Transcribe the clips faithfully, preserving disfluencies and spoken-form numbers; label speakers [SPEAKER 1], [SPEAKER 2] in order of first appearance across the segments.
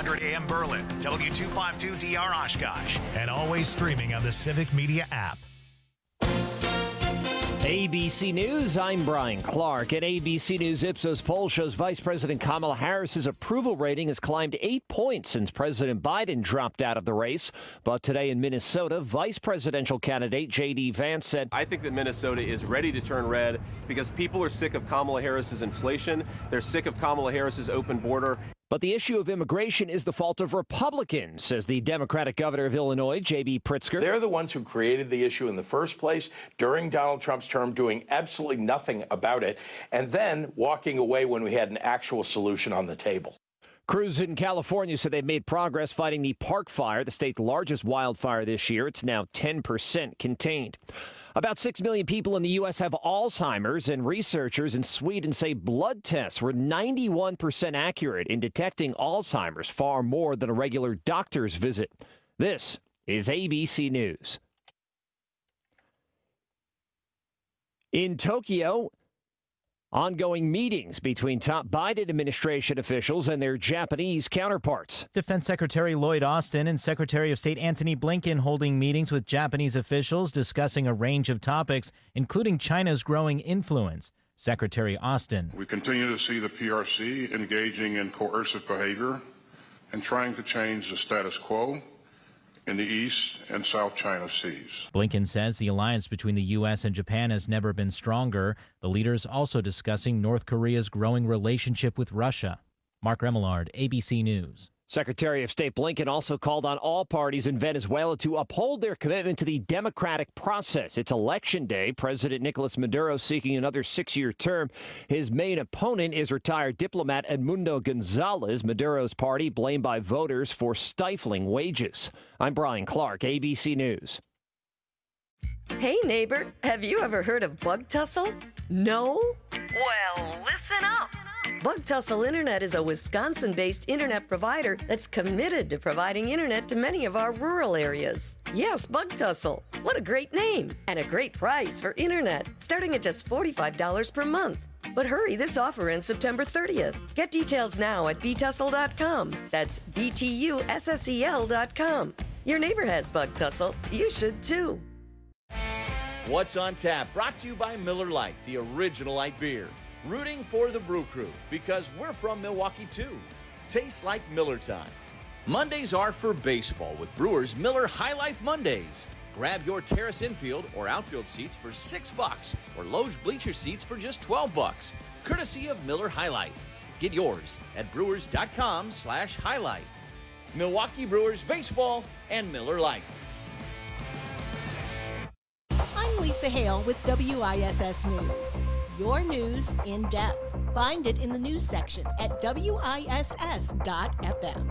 [SPEAKER 1] hundred A M Berlin, W two fifty-two D R Oshkosh, and always streaming on the Civic Media app.
[SPEAKER 2] A B C News, I'm Brian Clark. An A B C News Ipsos poll shows Vice President Kamala Harris's approval rating has climbed eight points since President Biden dropped out of the race. But today in Minnesota, Vice Presidential candidate J D Vance said,
[SPEAKER 3] I think that Minnesota is ready to turn red because people are sick of Kamala Harris's inflation. They're sick of Kamala Harris's open border.
[SPEAKER 2] But the issue of immigration is the fault of Republicans, says the Democratic governor of Illinois, J B Pritzker.
[SPEAKER 4] They're the ones who created the issue in the first place during Donald Trump's term, doing absolutely nothing about it, and then walking away when we had an actual solution on the table.
[SPEAKER 2] Crews in California said they've made progress fighting the Park Fire, the state's largest wildfire this year. It's now ten percent contained. About six million people in the U S have Alzheimer's, and researchers in Sweden say blood tests were ninety-one percent accurate in detecting Alzheimer's, far more than a regular doctor's visit. This is A B C News. In Tokyo, ongoing meetings between top Biden administration officials and their Japanese counterparts.
[SPEAKER 5] Defense Secretary Lloyd Austin and Secretary of State Antony Blinken holding meetings with Japanese officials discussing a range of topics, including China's growing influence. Secretary Austin.
[SPEAKER 6] We continue to see the P R C engaging in coercive behavior and trying to change the status quo in the East and South China Seas.
[SPEAKER 5] Blinken says the alliance between the U S and Japan has never been stronger. The leaders also discussing North Korea's growing relationship with Russia. Mark Remillard, A B C News.
[SPEAKER 2] Secretary of State Blinken also called on all parties in Venezuela to uphold their commitment to the democratic process. It's election day. President Nicolas Maduro seeking another six-year term. His main opponent is retired diplomat Edmundo Gonzalez. Maduro's party blamed by voters for stifling wages. I'm Brian Clark, A B C News.
[SPEAKER 7] Hey, neighbor, have you ever heard of Bug Tussle? No? Well, listen up. Bug Tussle Internet is a Wisconsin-based internet provider that's committed to providing internet to many of our rural areas. Yes, Bug Tussle. What a great name and a great price for internet, starting at just forty-five dollars per month. But hurry, this offer ends September thirtieth. Get details now at b tussle dot com. That's B T U S S E L dot com. Your neighbor has Bug Tussle. You should too.
[SPEAKER 8] What's on Tap? Brought to you by Miller Lite, the original light beer. Rooting for the Brew Crew because we're from Milwaukee too. Tastes like Miller time. Mondays are for baseball with Brewers Miller High Life Mondays. Grab your terrace infield or outfield seats for six bucks or Loge bleacher seats for just twelve bucks, courtesy of Miller High Life. Get yours at brewers dot com slash high life. Milwaukee Brewers baseball and Miller Lite.
[SPEAKER 9] I'm Lisa Hale with W I S S News. Your news in depth. Find it in the news section at W I S S dot F M.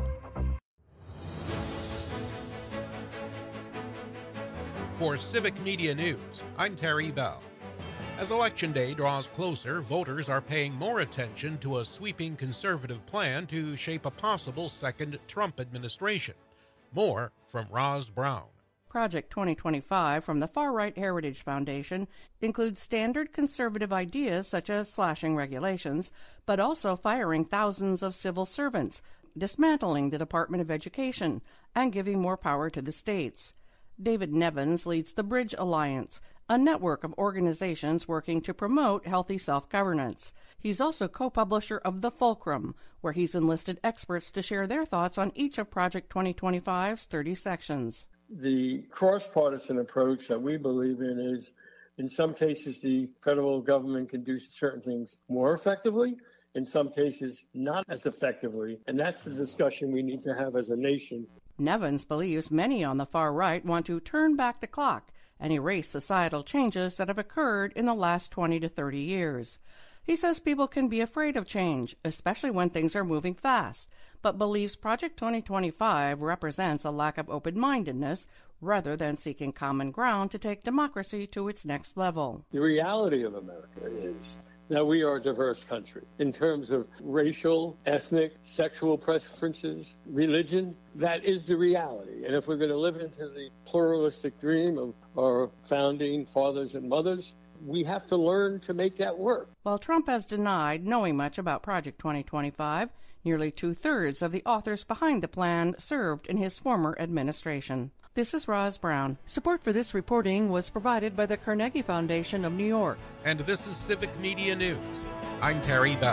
[SPEAKER 10] For Civic Media News, I'm Terry Bell. As Election Day draws closer, voters are paying more attention to a sweeping conservative plan to shape a possible second Trump administration. More from Roz Brown.
[SPEAKER 11] Project twenty twenty-five from the Far-Right Heritage Foundation includes standard conservative ideas such as slashing regulations, but also firing thousands of civil servants, dismantling the Department of Education, and giving more power to the states. David Nevins leads the Bridge Alliance, a network of organizations working to promote healthy self-governance. He's also co-publisher of The Fulcrum, where he's enlisted experts to share their thoughts on each of Project twenty twenty-five's thirty sections.
[SPEAKER 12] The cross-partisan approach that we believe in is, in some cases, the federal government can do certain things more effectively, in some cases, not as effectively. And that's the discussion we need to have as a nation.
[SPEAKER 11] Nevins believes many on the far right want to turn back the clock and erase societal changes that have occurred in the last twenty to thirty years. He says people can be afraid of change, especially when things are moving fast, but believes Project twenty twenty-five represents a lack of open-mindedness rather than seeking common ground to take democracy to its next level.
[SPEAKER 12] The reality of America is that we are a diverse country in terms of racial, ethnic, sexual preferences, religion. That is the reality. And if we're going to live into the pluralistic dream of our founding fathers and mothers, we have to learn to make that work.
[SPEAKER 11] While Trump has denied knowing much about Project twenty twenty-five, Nearly two-thirds of the authors behind the plan served in his former administration. This is Roz Brown. Support for this reporting was provided by the Carnegie Foundation of New York.
[SPEAKER 10] And this is Civic Media News. I'm Terry Bell.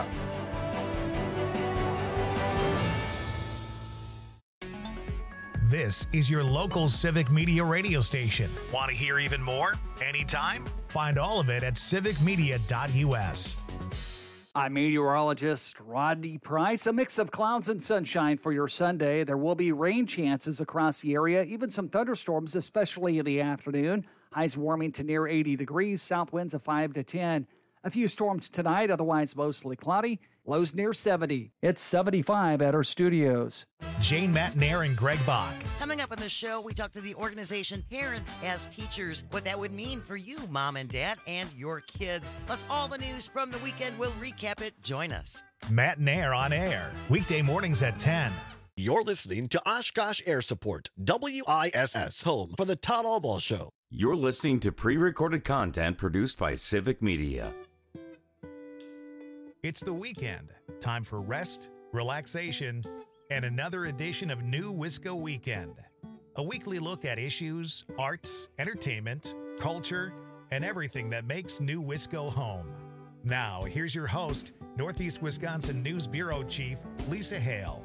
[SPEAKER 1] This is your local Civic Media radio station. Want to hear even more? Anytime? Find all of it at civic media dot u s.
[SPEAKER 13] I'm meteorologist Rodney Price. A mix of clouds and sunshine for your Sunday. There will be rain chances across the area, even some thunderstorms, especially in the afternoon. Highs warming to near eighty degrees, south winds of five to ten. A few storms tonight, otherwise mostly cloudy. Lows near seventy. It's seventy-five at our studios.
[SPEAKER 1] Jane Matnair and Greg Bach.
[SPEAKER 14] Coming up on the show, we talk to the organization Parents as Teachers, what that would mean for you, Mom and Dad, and your kids. Plus, all the news from the weekend. We'll recap it. Join us.
[SPEAKER 1] Matnair on air, weekday mornings at ten.
[SPEAKER 15] You're listening to Oshkosh Air Support, W I S S, home for the Todd Albaugh Show.
[SPEAKER 16] You're listening to pre-recorded content produced by Civic Media.
[SPEAKER 1] It's the weekend. Time for rest, relaxation, and another edition of New Wisco Weekend. A weekly look at issues, arts, entertainment, culture, and everything that makes New Wisco home. Now, here's your host, Northeast Wisconsin News Bureau Chief Lisa Hale.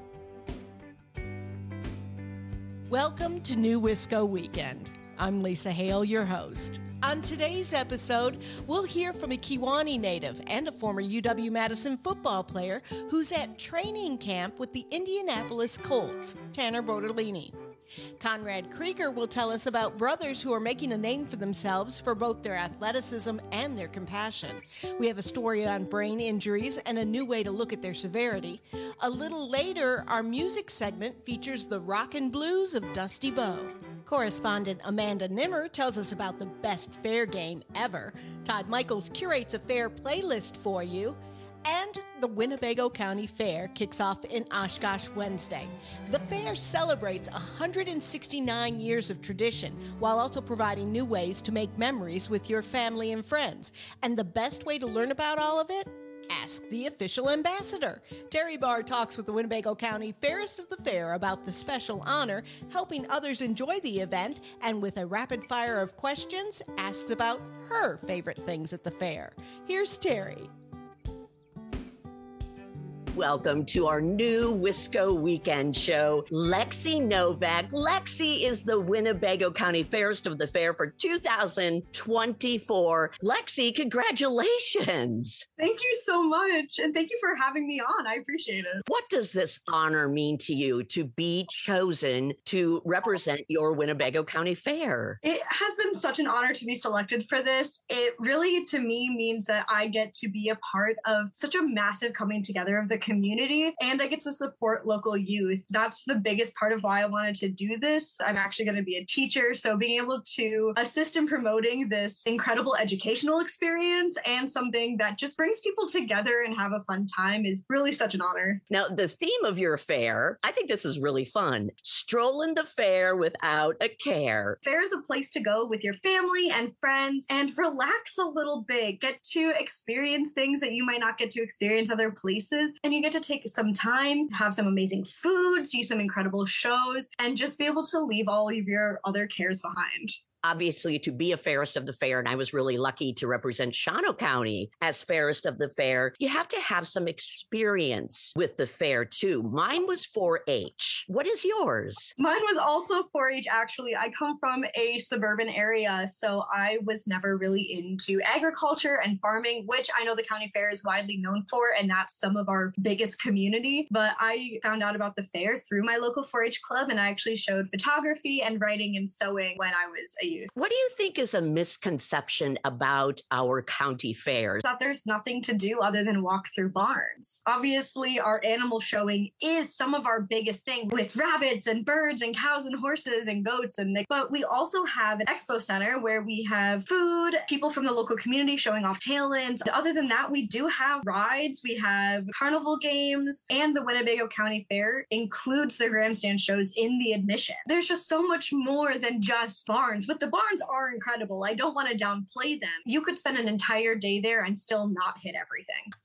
[SPEAKER 9] Welcome to New Wisco Weekend. I'm Lisa Hale, your host. On today's episode, we'll hear from a Kewaunee native and a former U W-Madison football player who's at training camp with the Indianapolis Colts, Tanner Bortolini. Conrad Krieger will tell us about brothers who are making a name for themselves for both their athleticism and their compassion. We have a story on brain injuries and a new way to look at their severity. A little later, our music segment features the Rockin' Blues of Dusty Bowe. Correspondent Amanda Nimmer tells us about the best fair game ever. Todd Michaels curates a fair playlist for you. And the Winnebago County Fair kicks off in Oshkosh Wednesday. The fair celebrates one hundred sixty-nine years of tradition while also providing new ways to make memories with your family and friends. And the best way to learn about all of it? Ask the official ambassador. Terry Barr talks with the Winnebago County Fairest of the Fair about the special honor, helping others enjoy the event, and with a rapid fire of questions, asks about her favorite things at the fair. Here's Terry.
[SPEAKER 17] Welcome to our new Wisco Weekend show. Lexi Novak. Lexi is the Winnebago County Fairest of the Fair for two thousand twenty-four. Lexi, congratulations.
[SPEAKER 18] Thank you so much. And thank you for having me on. I appreciate it.
[SPEAKER 17] What does this honor mean to you to be chosen to represent your Winnebago County Fair?
[SPEAKER 18] It has been such an honor to be selected for this. It really, to me, means that I get to be a part of such a massive coming together of the community, and I get to support local youth. That's the biggest part of why I wanted to do this. I'm actually going to be a teacher, so being able to assist in promoting this incredible educational experience and something that just brings people together and have a fun time is really such an honor.
[SPEAKER 17] Now, the theme of your fair, I think this is really fun. Strolling the fair without a care.
[SPEAKER 18] Fair is a place to go with your family and friends and relax a little bit, get to experience things that you might not get to experience other places, and you get to take some time, have some amazing food, see some incredible shows, and just be able to leave all of your other cares behind.
[SPEAKER 17] Obviously, to be a Fairest of the Fair, and I was really lucky to represent Shawano County as Fairest of the Fair, you have to have some experience with the fair, too. Mine was four H. What is yours?
[SPEAKER 18] Mine was also four H, actually. I come from a suburban area, so I was never really into agriculture and farming, which I know the county fair is widely known for, and that's some of our biggest community. But I found out about the fair through my local four H club, and I actually showed photography and writing and sewing when I was a youth.
[SPEAKER 17] What do you think is a misconception about our county fairs?
[SPEAKER 18] That there's nothing to do other than walk through barns. Obviously, our animal showing is some of our biggest thing with rabbits and birds and cows and horses and goats. And but we also have an expo center where we have food, people from the local community showing off talent. Other than that, we do have rides, we have carnival games, and the Winnebago County Fair includes the grandstand shows in the admission. There's just so much more than just barns, but the barns are incredible. I don't want to downplay them. You could spend an entire day there and still not hit everything.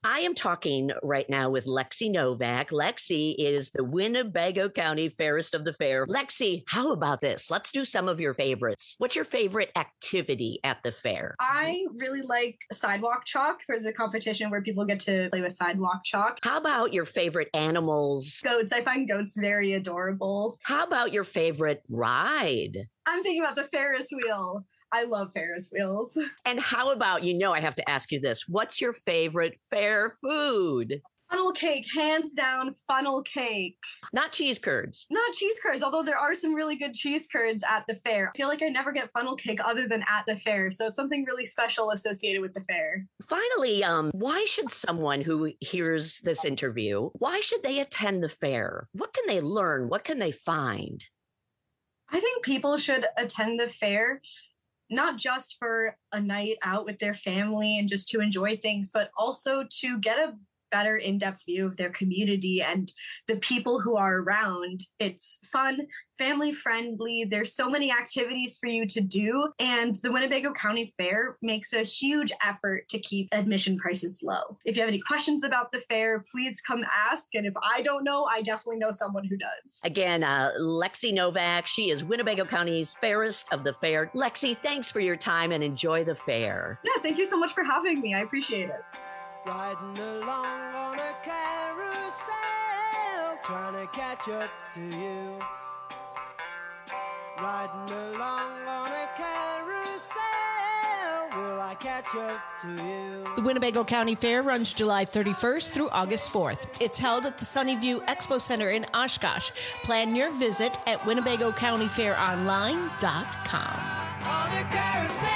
[SPEAKER 17] I am talking right now with Lexi Novak. Lexi is the Winnebago County Fairest of the Fair. Lexi, how about this? Let's do some of your favorites. What's your favorite activity at the fair?
[SPEAKER 18] I really like sidewalk chalk. There's a competition where people get to play with sidewalk chalk.
[SPEAKER 17] How about your favorite animals?
[SPEAKER 18] Goats. I find goats very adorable.
[SPEAKER 17] How about your favorite ride?
[SPEAKER 18] I'm thinking about the Ferris wheel. I love Ferris wheels.
[SPEAKER 17] And how about, you know, I have to ask you this. What's your favorite fair food?
[SPEAKER 18] Funnel cake, hands down, funnel cake.
[SPEAKER 17] Not cheese curds.
[SPEAKER 18] Not cheese curds, although there are some really good cheese curds at the fair. I feel like I never get funnel cake other than at the fair, so it's something really special associated with the fair.
[SPEAKER 17] Finally, um, why should someone who hears this interview, why should they attend the fair? What can they learn? What can they find?
[SPEAKER 18] I think people should attend the fair not just for a night out with their family and just to enjoy things, but also to get a better in-depth view of their community and the people who are around. It's fun, family-friendly. There's so many activities for you to do. And the Winnebago County Fair makes a huge effort to keep admission prices low. If you have any questions about the fair, please come ask. And if I don't know, I definitely know someone who does.
[SPEAKER 17] Again, uh, Lexi Novak, she is Winnebago County's Fairest of the Fair. Lexi, thanks for your time and enjoy the fair.
[SPEAKER 18] Yeah, thank you so much for having me. I appreciate it.
[SPEAKER 19] Riding along on a carousel, trying to catch up to you. Riding along on a carousel, will I catch up to you?
[SPEAKER 9] The Winnebago County Fair runs July thirty-first through August fourth. It's held at the Sunnyview Expo Center in Oshkosh. Plan your visit at winnebago county fair online dot com.
[SPEAKER 19] On a carousel.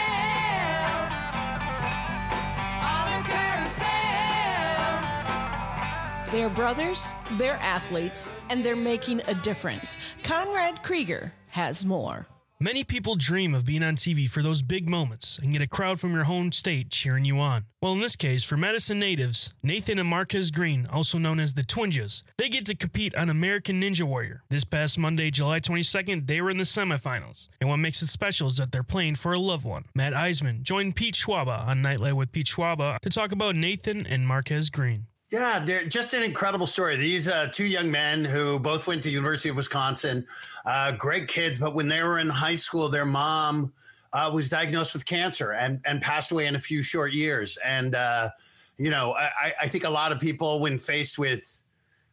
[SPEAKER 9] They're brothers, they're athletes, and they're making a difference. Conrad Krieger has more.
[SPEAKER 20] Many people dream of being on T V for those big moments and get a crowd from your home state cheering you on. Well, in this case, for Madison natives, Nathan and Marquez Green, also known as the Twinjas, they get to compete on American Ninja Warrior. This past Monday, July twenty-second, they were in the semifinals. And what makes it special is that they're playing for a loved one. Matt Eisman joined Pete Schwaba on Nightlight with Pete Schwaba to talk about Nathan and Marquez Green.
[SPEAKER 21] Yeah, they're just an incredible story. These uh, two young men who both went to the University of Wisconsin, uh, great kids, but when they were in high school, their mom uh, was diagnosed with cancer and, and passed away in a few short years. And, uh, you know, I, I think a lot of people, when faced with,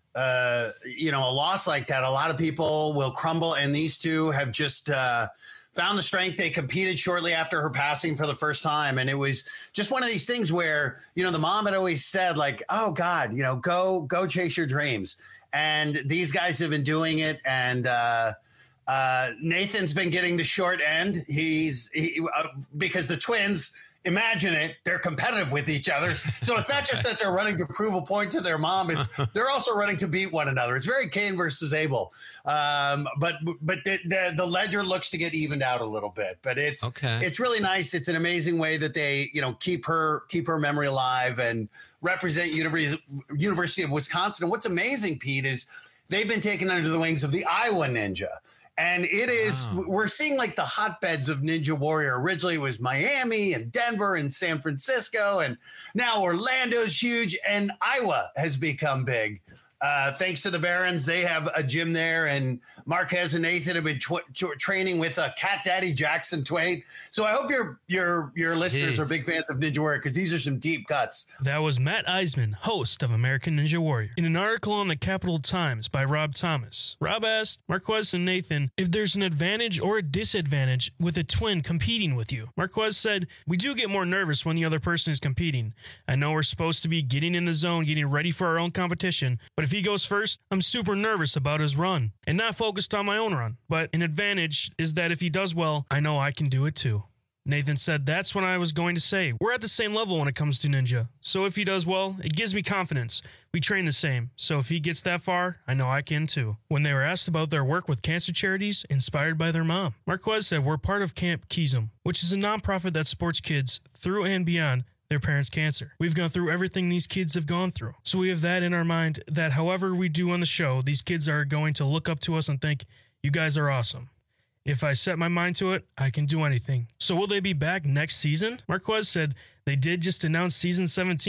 [SPEAKER 21] uh, you know, a loss like that, a lot of people will crumble. And these two have just uh, found the strength. They competed shortly after her passing for the first time. And it was just one of these things where, you know, the mom had always said like, oh God, you know, go, go chase your dreams. And these guys have been doing it. And uh, uh, Nathan's been getting the short end. He's he, uh, because the twins, imagine it, they're competitive with each other. So it's not just that they're running to prove a point to their mom. It's they're also running to beat one another. It's very Cain versus Abel. Um, but but the, the, the ledger looks to get evened out a little bit. But it's
[SPEAKER 22] okay.
[SPEAKER 21] It's really nice. It's an amazing way that they, you know, keep her keep her memory alive and represent University, University of Wisconsin. And what's amazing, Pete, is they've been taken under the wings of the Iowa Ninja. And it is, wow. We're seeing like the hotbeds of Ninja Warrior. Originally it was Miami and Denver and San Francisco. And now Orlando's huge and Iowa has become big. Uh, thanks to the Barons, they have a gym there. And Marquez and Nathan have been tw- tw- training with uh, Cat Daddy Jackson Twait. So I hope your your your listeners are big fans of Ninja Warrior because these are some deep cuts.
[SPEAKER 20] That was Matt Eisman, host of American Ninja Warrior. In an article on the Capital Times by Rob Thomas, Rob asked Marquez and Nathan if there's an advantage or a disadvantage with a twin competing with you. Marquez said, we do get more nervous when the other person is competing. I know we're supposed to be getting in the zone, getting ready for our own competition, but if he goes first, I'm super nervous about his run and not focused on my own run. But an advantage is that if he does well, I know I can do it too. Nathan said, that's what I was going to say. We're at the same level when it comes to Ninja. So if he does well, it gives me confidence. We train the same. So if he gets that far, I know I can too. When they were asked about their work with cancer charities inspired by their mom, Marquez said, we're part of Camp Kizum, which is a nonprofit that supports kids through and beyond their parents' cancer. We've gone through everything these kids have gone through. So we have that in our mind that however we do on the show, these kids are going to look up to us and think, you guys are awesome. If I set my mind to it, I can do anything. So will they be back next season? Marquez said they did just announce season seventeen,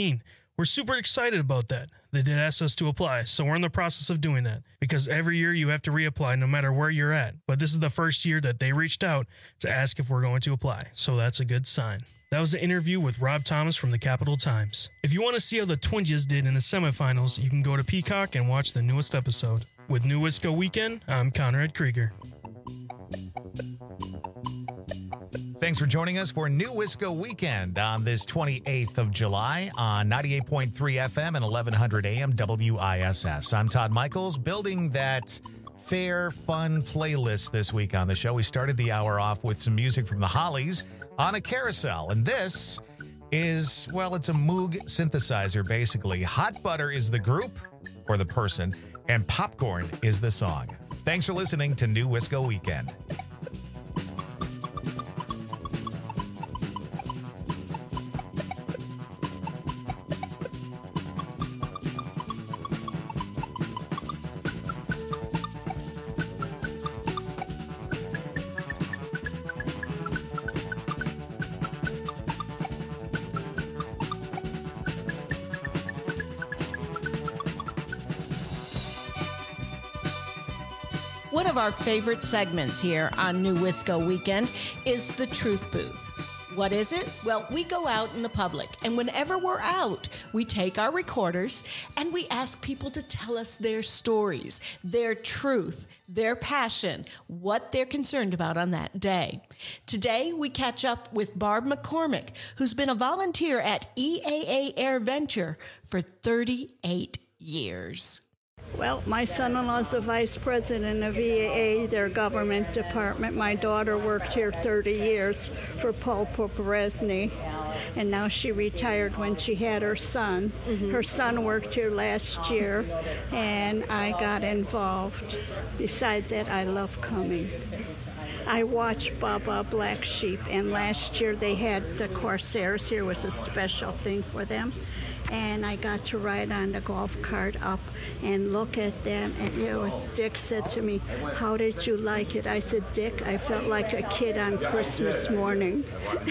[SPEAKER 20] We're super excited about that. They did ask us to apply, so we're in the process of doing that, because every year you have to reapply no matter where you're at. But this is the first year that they reached out to ask if we're going to apply, so that's a good sign. That was the interview with Rob Thomas from the Capital Times. If you want to see how the Twinjas did in the semifinals, you can go to Peacock and watch the newest episode. With New Wisco Weekend, I'm Conrad Krieger.
[SPEAKER 1] Thanks for joining us for New Wisco Weekend on this twenty-eighth of July on ninety-eight point three F M and eleven hundred A M W I S S. I'm Todd Michaels, building that fair, fun playlist this week on the show. We started the hour off with some music from the Hollies on a carousel, and this is, well, it's a Moog synthesizer, basically. Hot Butter is the group, or the person, and Popcorn is the song. Thanks for listening to New Wisco Weekend.
[SPEAKER 9] One of our favorite segments here on New Wisco Weekend is the Truth Booth. What is it? Well, we go out in the public, and whenever we're out, we take our recorders and we ask people to tell us their stories, their truth, their passion, what they're concerned about on that day. Today, we catch up with Barb McCormick, who's been a volunteer at E A A AirVenture for thirty-eight years.
[SPEAKER 3] Well, my son-in-law is the vice president of E A A, their government department. My daughter worked here thirty years for Paul Poporesny, and now she retired when she had her son. Mm-hmm. Her son worked here last year, and I got involved. Besides that, I love coming. I watch Baba Black Sheep, and last year they had the Corsairs here. Was a special thing for them. And I got to ride on the golf cart up and look at them. And it was, Dick said to me, "How did you like it?" I said, "Dick, I felt like a kid on Christmas morning."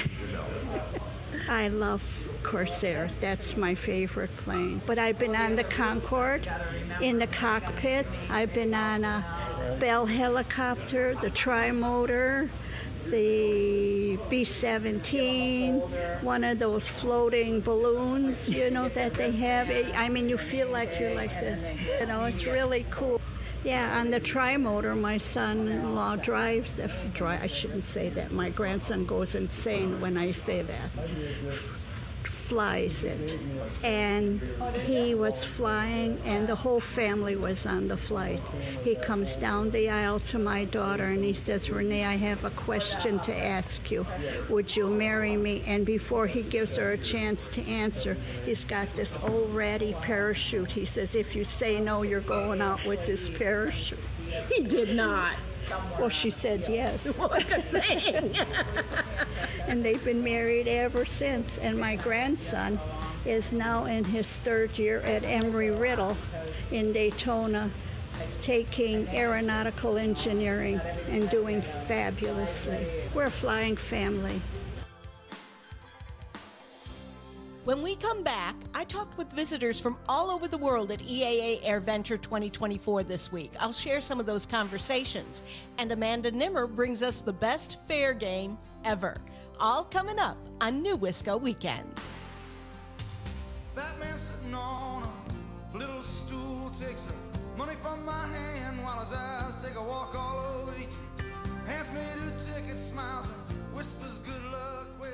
[SPEAKER 3] I love Corsairs. That's my favorite plane. But I've been on the Concorde, in the cockpit. I've been on a Bell helicopter, the Trimotor, the B seventeen, one of those floating balloons, you know, that they have. I mean, you feel like you're like this. You know, it's really cool. Yeah, on the Trimotor, my son-in-law drives. If, dri- I shouldn't say that. My grandson goes insane when I say that. Flies it. And he was flying, and the whole family was on the flight. He comes down the aisle to my daughter, and he says, "Renee, I have a question to ask you. Would you marry me?" And before he gives her a chance to answer, he's got this old ratty parachute. He says, "If you say no, you're going out with this parachute."
[SPEAKER 9] He did not.
[SPEAKER 3] Well, she said yes.
[SPEAKER 9] What a thing.
[SPEAKER 3] And they've been married ever since. And my grandson is now in his third year at Embry-Riddle in Daytona, taking aeronautical engineering and doing fabulously. We're a flying family.
[SPEAKER 9] When we come back, I talked with visitors from all over the world at E A A AirVenture twenty twenty-four this week. I'll share some of those conversations. And Amanda Nimmer brings us the best fair game ever. All coming up on New Wisco Weekend.
[SPEAKER 22] That man sitting on a little stool takes some money from my hand while his eyes take a walk all over you. Hands me two tickets, smiles and whispers good luck. Well,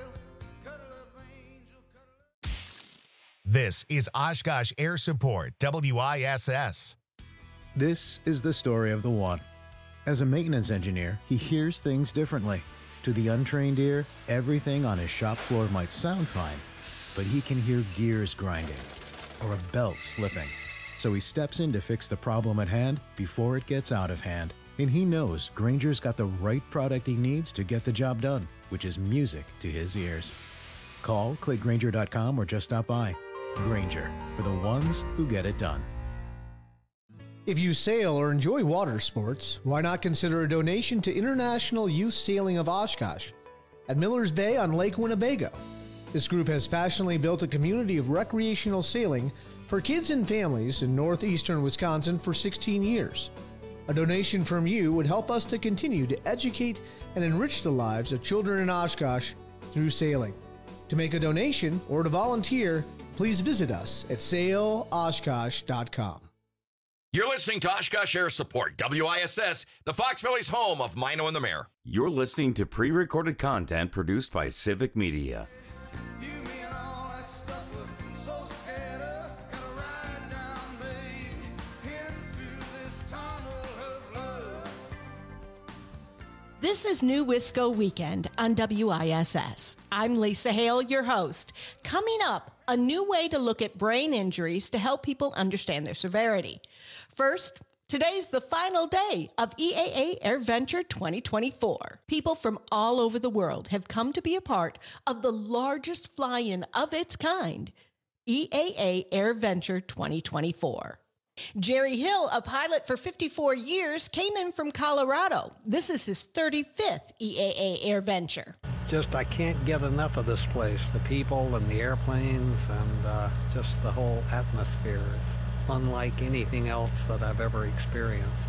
[SPEAKER 1] This is Oshkosh Air Support, W I S S.
[SPEAKER 23] This is the story of the one. As a maintenance engineer, he hears things differently. To the untrained ear, everything on his shop floor might sound fine, but he can hear gears grinding or a belt slipping. So he steps in to fix the problem at hand before it gets out of hand. And he knows Grainger's got the right product he needs to get the job done, which is music to his ears. Call, click Grainger dot com, or just stop by. Grainger, for the ones who get it done.
[SPEAKER 24] If you sail or enjoy water sports, why not consider a donation to International Youth Sailing of Oshkosh at Miller's Bay on Lake Winnebago? This group has passionately built a community of recreational sailing for kids and families in northeastern Wisconsin for sixteen years. A donation from you would help us to continue to educate and enrich the lives of children in Oshkosh through sailing. To make a donation or to volunteer, please visit us at sail oshkosh dot com.
[SPEAKER 2] You're listening to Oshkosh Air Support, W I S S, the Fox Valley's home of Mino and the Mayor.
[SPEAKER 16] You're listening to pre-recorded content produced by Civic Media.
[SPEAKER 9] This is New Wisco Weekend on W I S S. I'm Lisa Hale, your host. Coming up, a new way to look at brain injuries to help people understand their severity. First, today's the final day of E A A AirVenture twenty twenty-four. People from all over the world have come to be a part of the largest fly-in of its kind, E A A AirVenture twenty twenty-four. Jerry Hill, a pilot for fifty-four years, came in from Colorado. This is his thirty-fifth E A A AirVenture.
[SPEAKER 4] Just, I can't get enough of this place. The people and the airplanes and uh, just the whole atmosphere. It's unlike anything else that I've ever experienced.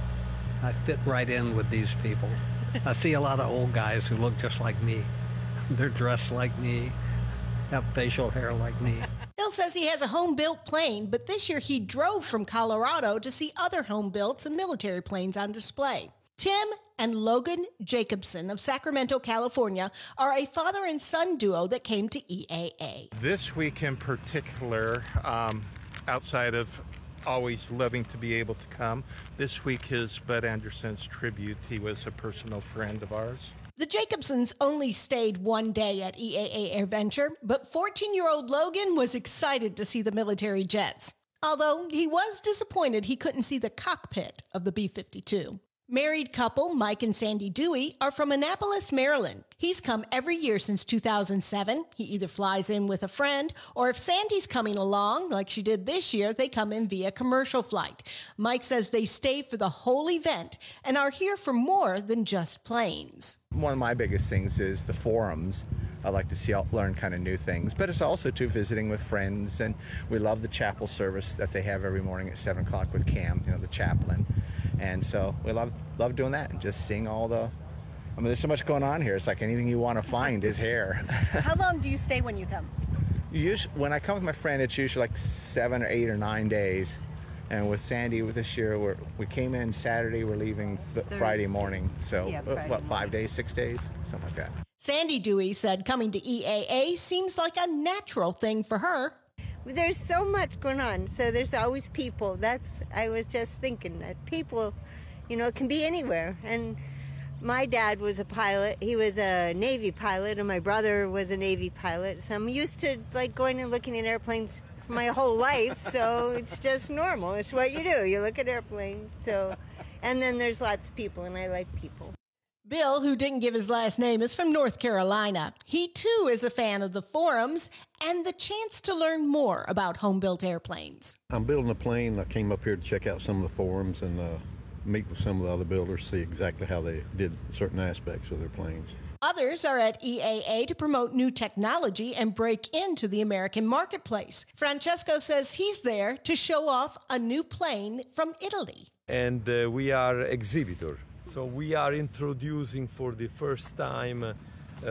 [SPEAKER 4] I fit right in with these people. I see a lot of old guys who look just like me. They're dressed like me, have facial hair like me.
[SPEAKER 9] Hill says he has a home-built plane, but this year he drove from Colorado to see other home-builts and military planes on display. Tim and Logan Jacobson of Sacramento, California, are a father and son duo that came to E A A.
[SPEAKER 5] This week in particular, um, outside of always loving to be able to come, this week is Bud Anderson's tribute. He was a personal friend of ours.
[SPEAKER 9] The Jacobsons only stayed one day at E A A AirVenture, but fourteen-year-old Logan was excited to see the military jets, although he was disappointed he couldn't see the cockpit of the B fifty-two. Married couple Mike and Sandy Dewey are from Annapolis, Maryland. He's come every year since two thousand seven. He either flies in with a friend, or if Sandy's coming along, like she did this year, they come in via commercial flight. Mike says they stay for the whole event and are here for more than just planes.
[SPEAKER 6] One of my biggest things is the forums. I like to see, learn kind of new things, but it's also too visiting with friends, and we love the chapel service that they have every morning at seven o'clock with Cam, you know, the chaplain. And so we love love doing that and just seeing all the, I mean, there's so much going on here. It's like anything you want to find is here.
[SPEAKER 25] How long do you stay when you come?
[SPEAKER 6] Usually, when I come with my friend, it's usually like seven or eight or nine days. And with Sandy, with this year, we're, we came in Saturday, we're leaving th- Friday morning. So,
[SPEAKER 25] yeah, Friday
[SPEAKER 6] what, five
[SPEAKER 25] morning.
[SPEAKER 6] days, six days, something like that.
[SPEAKER 9] Sandy Dewey said coming to E A A seems like a natural thing for her.
[SPEAKER 26] There's so much going on, so there's always people. That's, I was just thinking that people, you know, can be anywhere. And my dad was a pilot. He was a Navy pilot, and my brother was a Navy pilot. So I'm used to, like, going and looking at airplanes for my whole life, so it's just normal. It's what you do. You look at airplanes, so, and then there's lots of people, and I like people.
[SPEAKER 9] Bill, who didn't give his last name, is from North Carolina. He, too, is a fan of the forums and the chance to learn more about home-built airplanes.
[SPEAKER 27] I'm building a plane. I came up here to check out some of the forums and uh, meet with some of the other builders, see exactly how they did certain aspects of their planes.
[SPEAKER 9] Others are at E A A to promote new technology and break into the American marketplace. Francesco says he's there to show off a new plane from Italy.
[SPEAKER 28] And uh, we are exhibitor. So we are introducing for the first time uh,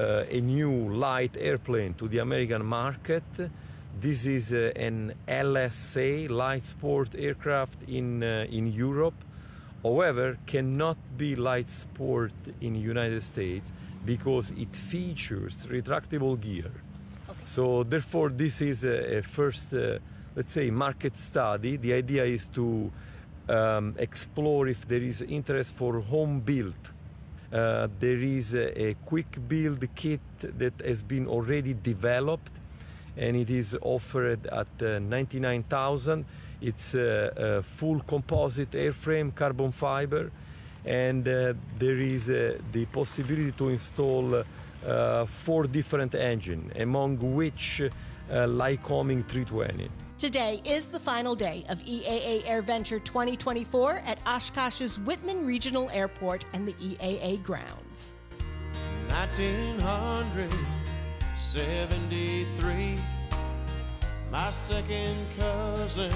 [SPEAKER 28] a new light airplane to the American market. This is uh, an L S A, light sport aircraft in, uh, in Europe. However, cannot be light sport in the United States because it features retractable gear. Okay. So therefore, this is a, a first, uh, let's say, market study. The idea is to Um, explore if there is interest for home build. Uh, there is a, a quick build kit that has been already developed, and it is offered at uh, ninety-nine thousand dollars. It's a, a full composite airframe, carbon fiber, and uh, there is uh, the possibility to install uh, four different engines, among which uh, Lycoming three twenty.
[SPEAKER 9] Today is the final day of E A A AirVenture twenty twenty-four at Oshkosh's Whitman Regional Airport and the E A A grounds.
[SPEAKER 19] nineteen seventy-three. My second cousin,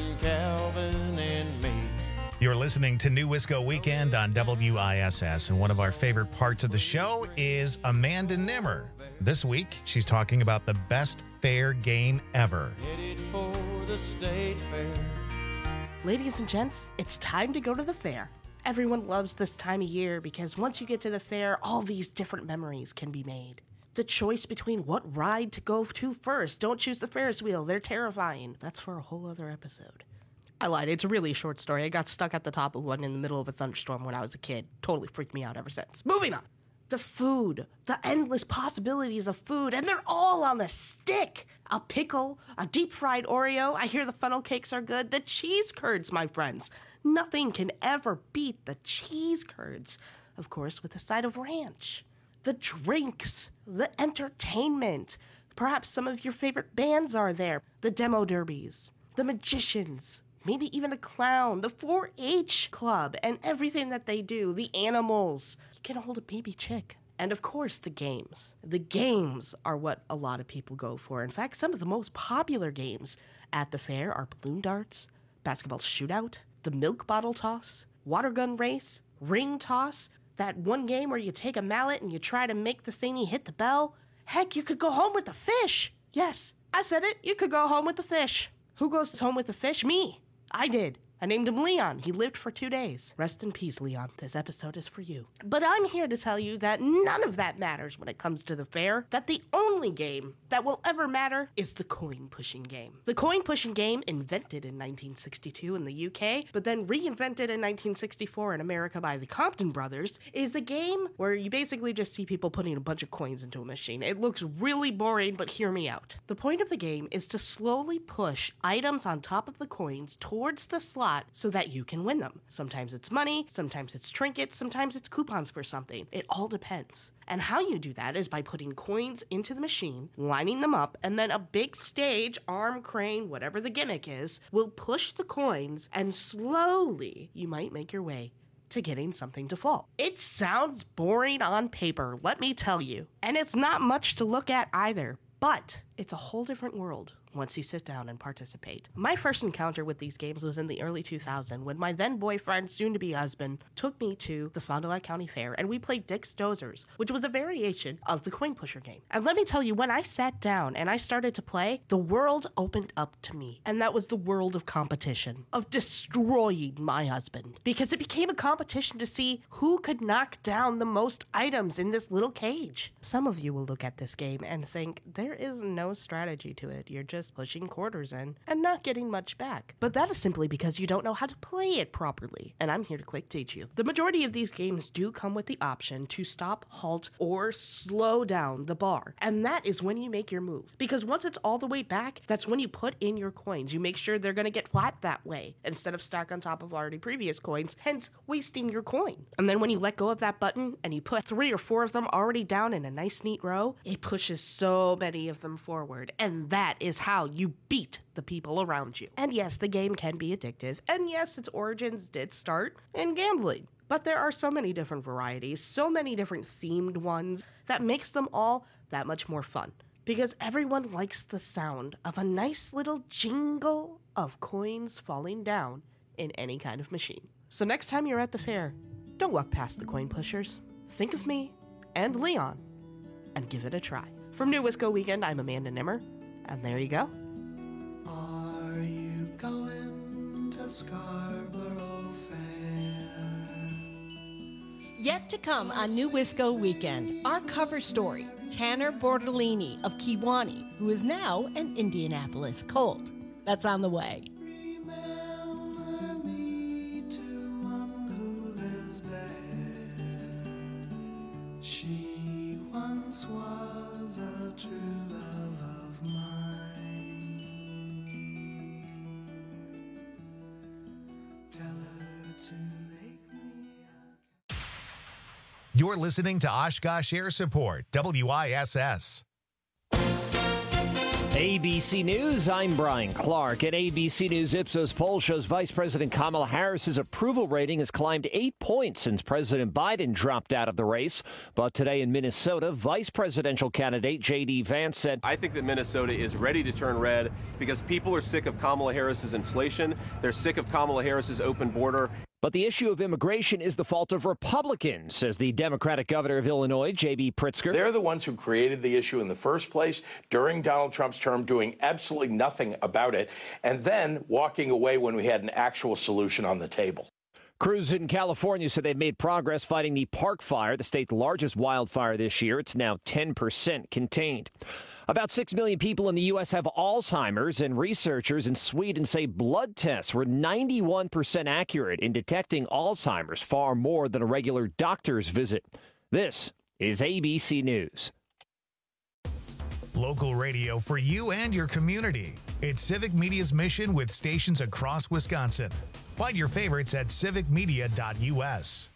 [SPEAKER 19] Calvin, and me.
[SPEAKER 1] You're listening to New Wisco Weekend on W I S S, and one of our favorite parts of the show is Amanda Nimmer. This week, she's talking about the best fair game ever.
[SPEAKER 19] Headed for the state fair.
[SPEAKER 9] Ladies and gents, it's time to go to the fair. Everyone loves this time of year because once you get to the fair, all these different memories can be made. The choice between what ride to go to first. Don't choose the Ferris wheel. They're terrifying. That's for a whole other episode. I lied. It's a really short story. I got stuck at the top of one in the middle of a thunderstorm when I was a kid. Totally freaked me out ever since. Moving on. The food. The endless possibilities of food. And they're all on a stick. A pickle. A deep-fried Oreo. I hear the funnel cakes are good. The cheese curds, my friends. Nothing can ever beat the cheese curds. Of course, with a side of ranch. The drinks, the entertainment. Perhaps some of your favorite bands are there. The demo derbies, the magicians, maybe even a clown, the four H club, and everything that they do, the animals. You can hold a baby chick. And of course, the games. The games are what a lot of people go for. In fact, some of the most popular games at the fair are balloon darts, basketball shootout, the milk bottle toss, water gun race, ring toss, that one game where you take a mallet and you try to make the thingy hit the bell. Heck, you could go home with the fish. Yes, I said it. You could go home with the fish. Who goes home with the fish? Me. I did. I named him Leon. He lived for two days. Rest in peace, Leon. This episode is for you. But I'm here to tell you that none of that matters when it comes to the fair, that the only game that will ever matter is the coin-pushing game. The coin-pushing game, invented in nineteen sixty-two in the U K, but then reinvented in nineteen sixty-four in America by the Compton brothers, is a game where you basically just see people putting a bunch of coins into a machine. It looks really boring, but hear me out. The point of the game is to slowly push items on top of the coins towards the slot so that you can win them. Sometimes it's money, sometimes it's trinkets, sometimes it's coupons for something. It all depends. And how you do that is by putting coins into the machine, lining them up, and then a big stage, arm crane, whatever the gimmick is, will push the coins, and slowly you might make your way to getting something to fall. It sounds boring on paper, let me tell you. And it's not much to look at either, but it's a whole different world once you sit down and participate. My first encounter with these games was in the early two thousands when my then boyfriend, soon-to-be husband, took me to the Fond du Lac County Fair and we played Dick's Dozers, which was a variation of the coin pusher game. And let me tell you, when I sat down and I started to play, the world opened up to me. And that was the world of competition, of destroying my husband. Because it became a competition to see who could knock down the most items in this little cage. Some of you will look at this game and think, there is no strategy to it. You're just pushing quarters in and not getting much back. But that is simply because you don't know how to play it properly. And I'm here to quick teach you. The majority of these games do come with the option to stop, halt, or slow down the bar. And that is when you make your move. Because once it's all the way back, that's when you put in your coins. You make sure they're going to get flat that way instead of stacked on top of already previous coins, hence wasting your coin. And then when you let go of that button and you put three or four of them already down in a nice neat row, it pushes so many of them forward. And that is how you beat the people around you. And yes, the game can be addictive. And yes, its origins did start in gambling. But there are so many different varieties, so many different themed ones, that makes them all that much more fun. Because everyone likes the sound of a nice little jingle of coins falling down in any kind of machine. So next time you're at the fair, don't walk past the coin pushers. Think of me and Leon and give it a try. From New Wisco Weekend, I'm Amanda Nimmer. And there you go.
[SPEAKER 19] Are you going to Scarborough Fair?
[SPEAKER 9] Yet to come on New Wisco Weekend, our cover story, Tanner Bordellini of Kewanee, who is now an Indianapolis Colt. That's on the way.
[SPEAKER 19] Remember me to one who lives there. She once was a true love of mine. Tell her to make me a...
[SPEAKER 1] You're listening to Oshkosh Air Support, W I S S.
[SPEAKER 7] A B C News, I'm Brian Clark. An A B C News Ipsos poll shows Vice President Kamala Harris's approval rating has climbed eight points since President Biden dropped out of the race. But today in Minnesota, Vice Presidential candidate J D Vance said,
[SPEAKER 8] I think that Minnesota is ready to turn red because people are sick of Kamala Harris's inflation. They're sick of Kamala Harris's open border.
[SPEAKER 7] But the issue of immigration is the fault of Republicans, says the Democratic governor of Illinois, J B Pritzker.
[SPEAKER 10] They're the ones who created the issue in the first place during Donald Trump's term, doing absolutely nothing about it, and then walking away when we had an actual solution on the table.
[SPEAKER 7] Crews in California said they've made progress fighting the Park Fire, the state's largest wildfire this year. It's now ten percent contained. About six million people in the U S have Alzheimer's, and researchers in Sweden say blood tests were ninety-one percent accurate in detecting Alzheimer's, far more than a regular doctor's visit. This is A B C News.
[SPEAKER 1] Local radio for you and your community. It's Civic Media's mission with stations across Wisconsin. Find your favorites at civic media dot U S.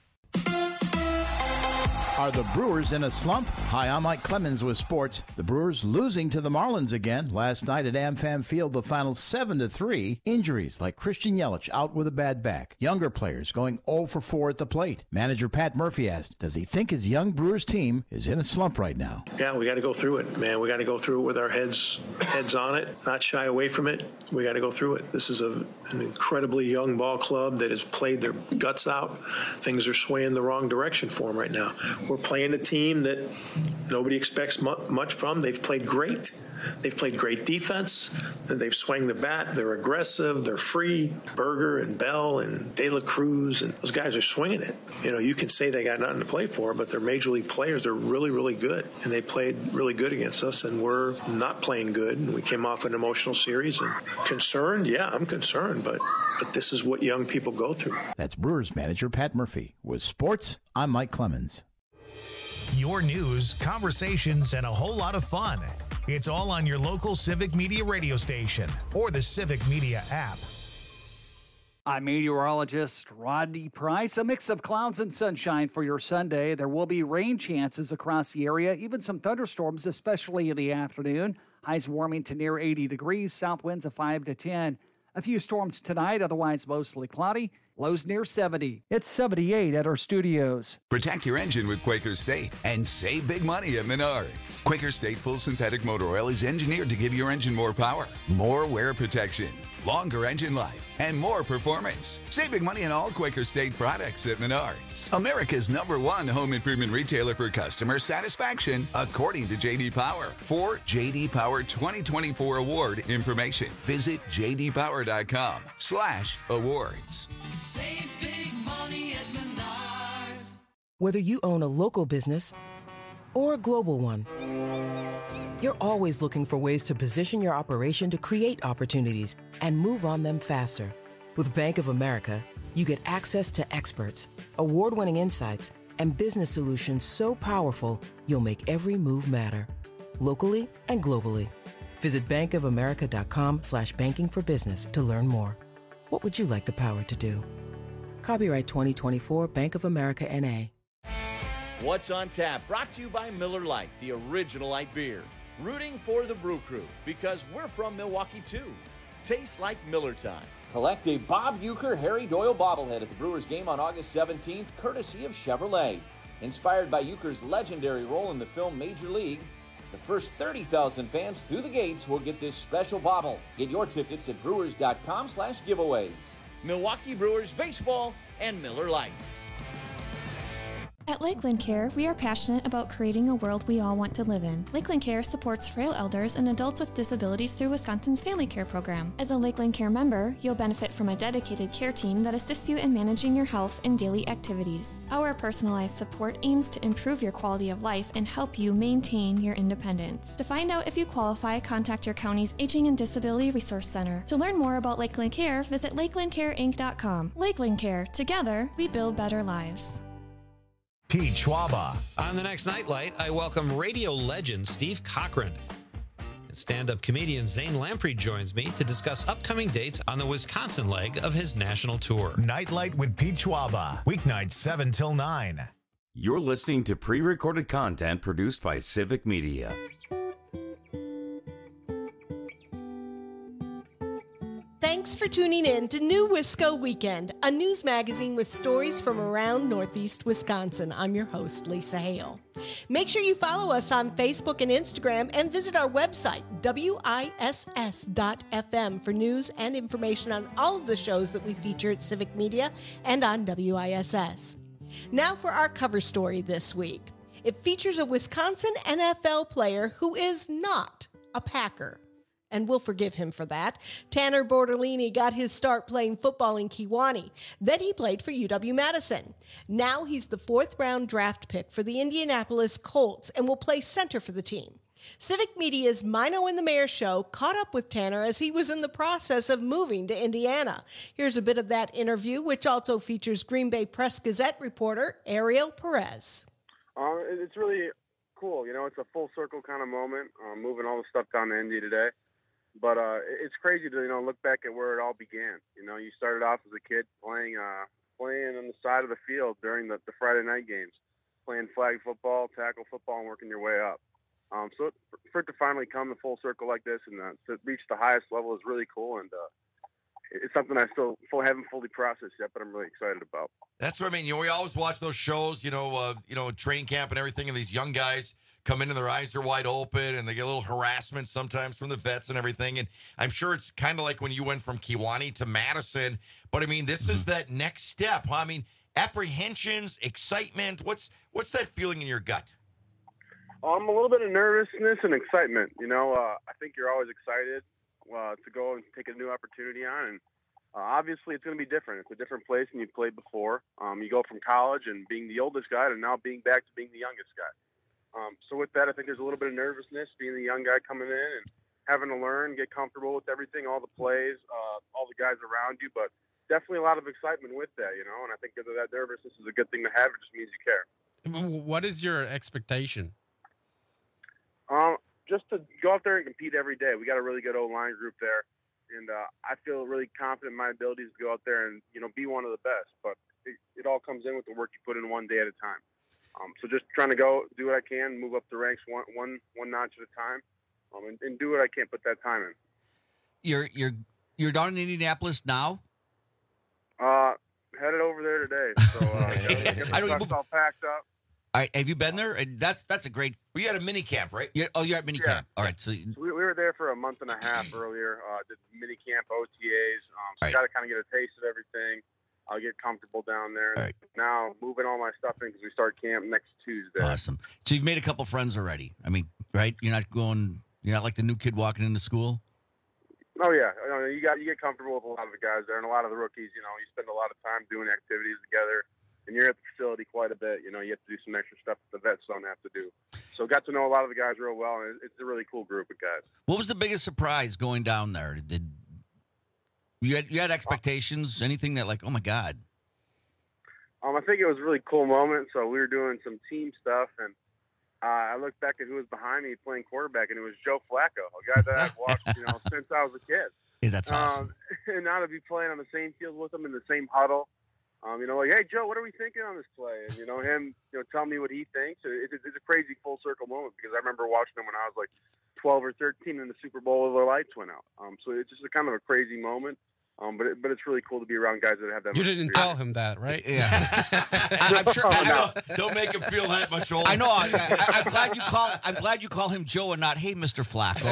[SPEAKER 11] Are the Brewers in a slump? Hi, I'm Mike Clemens with sports. The Brewers losing to the Marlins again. Last night at AmFam Field, the final seven to three. Injuries like Christian Yelich out with a bad back. Younger players going oh for four at the plate. Manager Pat Murphy asked, does he think his young Brewers team is in a slump right now?
[SPEAKER 12] Yeah, we got to go through it, man. We got to go through it with our heads heads on it, not shy away from it. We got to go through it. This is a, an incredibly young ball club that has played their guts out. Things are swaying the wrong direction for them right now. We're playing a team that nobody expects much from. They've played great. They've played great defense. They've swung the bat. They're aggressive. They're free. Berger and Bell and De La Cruz, and those guys are swinging it. You know, you can say they got nothing to play for, but they're major league players. They're really, really good, and they played really good against us, and we're not playing good. And we came off an emotional series. And concerned? Yeah, I'm concerned, but but this is what young people go through.
[SPEAKER 11] That's Brewers manager Pat Murphy. With sports, I'm Mike Clemens.
[SPEAKER 1] Your news, conversations, and a whole lot of fun. It's all on your local Civic Media radio station or the Civic Media app.
[SPEAKER 13] I'm meteorologist Rodney Price. A mix of clouds and sunshine for your Sunday. There will be rain chances across the area, even some thunderstorms, especially in the afternoon. Highs warming to near eighty degrees, south winds of five to ten. A few storms tonight, otherwise mostly cloudy. Lows near seventy. It's seventy-eight at our studios.
[SPEAKER 14] Protect your engine with Quaker State and save big money at Menards. Quaker State Full Synthetic Motor Oil is engineered to give your engine more power, more wear protection, longer engine life, and more performance. Save big money on all Quaker State products at Menards, America's number one home improvement retailer for customer satisfaction, according to J D Power. For J D Power twenty twenty-four award information, visit j d power dot com slash awards.
[SPEAKER 15] Save big money at Menards.
[SPEAKER 29] Whether you own a local business or a global one, you're always looking for ways to position your operation to create opportunities and move on them faster. With Bank of America, you get access to experts, award-winning insights, and business solutions so powerful, you'll make every move matter, locally and globally. Visit bankofamerica.com slash banking for business to learn more. What would you like the power to do? Copyright twenty twenty-four Bank of America N A.
[SPEAKER 30] What's on Tap? Brought to you by Miller Lite, the original light beer. Rooting for the Brew Crew because we're from Milwaukee too. Tastes like Miller time.
[SPEAKER 31] Collect a Bob Uecker Harry Doyle bobblehead at the Brewers game on August seventeenth, courtesy of Chevrolet. Inspired by Uecker's legendary role in the film Major League, the first thirty thousand fans through the gates will get this special bobble. Get your tickets at brewers.com slash giveaways.
[SPEAKER 30] Milwaukee Brewers Baseball and Miller Lite.
[SPEAKER 32] At Lakeland Care, we are passionate about creating a world we all want to live in. Lakeland Care supports frail elders and adults with disabilities through Wisconsin's Family Care Program. As a Lakeland Care member, you'll benefit from a dedicated care team that assists you in managing your health and daily activities. Our personalized support aims to improve your quality of life and help you maintain your independence. To find out if you qualify, contact your county's Aging and Disability Resource Center. To learn more about Lakeland Care, visit lakeland care inc dot com. Lakeland Care. Together, we build better lives.
[SPEAKER 1] Pete Schwaba.
[SPEAKER 33] On the next Nightlight, I welcome radio legend Steve Cochran. And stand-up comedian Zane Lamprey joins me to discuss upcoming dates on the Wisconsin leg of his national tour.
[SPEAKER 1] Nightlight with Pete Schwaba. Weeknights seven till nine.
[SPEAKER 16] You're listening to pre-recorded content produced by Civic Media.
[SPEAKER 9] tuning in to New Wisco Weekend, a news magazine with stories from around Northeast Wisconsin. I'm your host, Lisa Hale. Make sure you follow us on Facebook and Instagram and visit our website, W I S S dot F M, for news and information on all of the shows that we feature at Civic Media and on W I S S. Now for our cover story this week. It features a Wisconsin N F L player who is not a Packer. And we'll forgive him for that. Tanner Bortolini got his start playing football in Kewanee. Then he played for U W-Madison. Now he's the fourth round draft pick for the Indianapolis Colts and will play center for the team. Civic Media's Mino and the Mayor show caught up with Tanner as he was in the process of moving to Indiana. Here's a bit of that interview, which also features Green Bay Press-Gazette reporter Ariel Perez.
[SPEAKER 2] Uh, it's really cool. You know, it's a full circle kind of moment, uh, moving all the stuff down to Indy today. But uh, it's crazy to, you know, look back at where it all began. You know, you started off as a kid playing uh, playing on the side of the field during the, the Friday night games, playing flag football, tackle football, and working your way up. Um, so it, for it to finally come to full circle like this and uh, to reach the highest level is really cool. And uh, it's something I still full, haven't fully processed yet, but I'm really excited about.
[SPEAKER 3] That's what I mean. You know, we always watch those shows, you know, uh, you know, training camp and everything, and these young guys come in and their eyes are wide open, and they get a little harassment sometimes from the vets and everything. And I'm sure it's kind of like when you went from Kewanee to Madison. But, I mean, this mm-hmm. is that next step. Huh? I mean, apprehensions, excitement. What's what's that feeling in your gut?
[SPEAKER 2] Um, a little bit of nervousness and excitement. You know, uh, I think you're always excited uh, to go and take a new opportunity on. And uh, obviously it's going to be different. It's a different place than you played before. Um, you go from college and being the oldest guy to now being back to being the youngest guy. Um, so with that, I think there's a little bit of nervousness being the young guy coming in and having to learn, get comfortable with everything, all the plays, uh, all the guys around you, but definitely a lot of excitement with that, you know, and I think that that nervousness is a good thing to have. It just means you care.
[SPEAKER 4] What is your expectation?
[SPEAKER 2] Um, just to go out there and compete every day. We got a really good O-line group there, and uh, I feel really confident in my abilities to go out there and, you know, be one of the best, but it, it all comes in with the work you put in one day at a time. Um, so just trying to go do what I can, move up the ranks one one one notch at a time, um, and, and do what I can, put that time in.
[SPEAKER 5] You're you're you're down in Indianapolis now?
[SPEAKER 2] Uh, headed over there today. So uh, get the
[SPEAKER 5] I don't
[SPEAKER 2] stuff all packed up.
[SPEAKER 5] All right, have you been there? And That's that's a great.
[SPEAKER 3] We had a mini camp, right?
[SPEAKER 5] Yeah. Oh, you're at mini
[SPEAKER 2] Yeah.
[SPEAKER 5] camp. All right. So,
[SPEAKER 2] So we, we were there for a month and a half earlier. Uh, did mini camp, O T As. Um, so
[SPEAKER 5] Right.
[SPEAKER 2] got to kind of get a taste of everything. I'll get comfortable down there.
[SPEAKER 5] All right.
[SPEAKER 2] Now moving all my stuff in because we start camp next Tuesday.
[SPEAKER 5] awesome. So you've made a couple friends already. I mean, right? You're not going. You're not like the new kid walking into school.
[SPEAKER 2] Oh yeah, you, know, you got you get comfortable with a lot of the guys there and a lot of the rookies. You know, you spend a lot of time doing activities together, and you're at the facility quite a bit. You know, you have to do some extra stuff that the vets don't have to do. So got to know a lot of the guys real well, and it's a really cool group of guys.
[SPEAKER 5] What was the biggest surprise going down there? Did you had you had expectations? Anything that like, oh my god?
[SPEAKER 2] Um, I think it was a really cool moment. So we were doing some team stuff, and uh, I looked back at who was behind me playing quarterback, and it was Joe Flacco, a guy that I've watched, you know, since I was a kid.
[SPEAKER 5] Yeah, that's awesome.
[SPEAKER 2] Um, and now to be playing on the same field with him in the same huddle, um, you know, like, hey Joe, what are we thinking on this play? And you know, him, you know, tell me what he thinks. It's, it's a crazy full circle moment because I remember watching him when I was like twelve or thirteen in the Super Bowl where the lights went out. Um, so it's just a kind of a crazy moment. Um, but it, but it's really cool to be around guys that have that.
[SPEAKER 4] You
[SPEAKER 2] much
[SPEAKER 4] didn't
[SPEAKER 2] experience.
[SPEAKER 4] tell him that, right?
[SPEAKER 5] Yeah. I'm sure. I know.
[SPEAKER 3] Don't make him feel that much older.
[SPEAKER 5] I know. I, I, I'm glad you call. I'm glad you call him Joe and not Hey, Mister Flacco.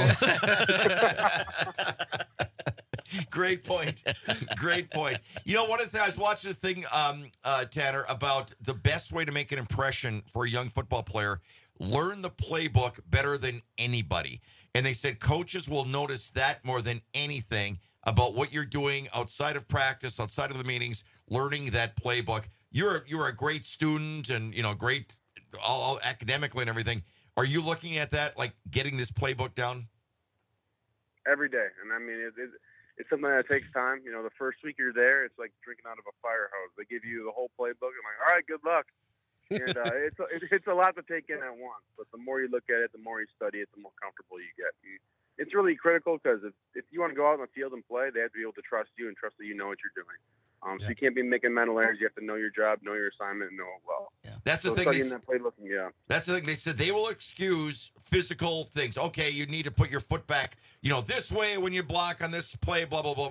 [SPEAKER 3] Great point. Great point. You know, one of the things I was watching a thing, um, uh, Tanner, about the best way to make an impression for a young football player: learn the playbook better than anybody. And they said coaches will notice that more than anything about what you're doing outside of practice, outside of the meetings, learning that playbook. You're you're a great student and, you know, great all, all academically and everything. Are you looking at that, like getting this playbook down?
[SPEAKER 2] Every day. And I mean, it, it, it's something that takes time. You know, the first week you're there, it's like drinking out of a fire hose. They give you the whole playbook. I'm like, all right, good luck. And uh, it's, it, it's a lot to take in at once. But the more you look at it, the more you study it, the more comfortable you get. You, it's really critical because if, if you want to go out on the field and play, they have to be able to trust you and trust that you know what you're doing. Um,
[SPEAKER 4] Yeah.
[SPEAKER 2] So you can't be making mental errors. You have to know your job, know your assignment, and know it well.
[SPEAKER 5] Yeah.
[SPEAKER 3] That's the
[SPEAKER 2] so
[SPEAKER 3] thing.
[SPEAKER 2] studying
[SPEAKER 3] They,
[SPEAKER 2] that playbook, yeah.
[SPEAKER 3] that's the thing. They said they will excuse physical things. Okay, you need to put your foot back, you know, this way when you block on this play, blah, blah, blah, blah, blah.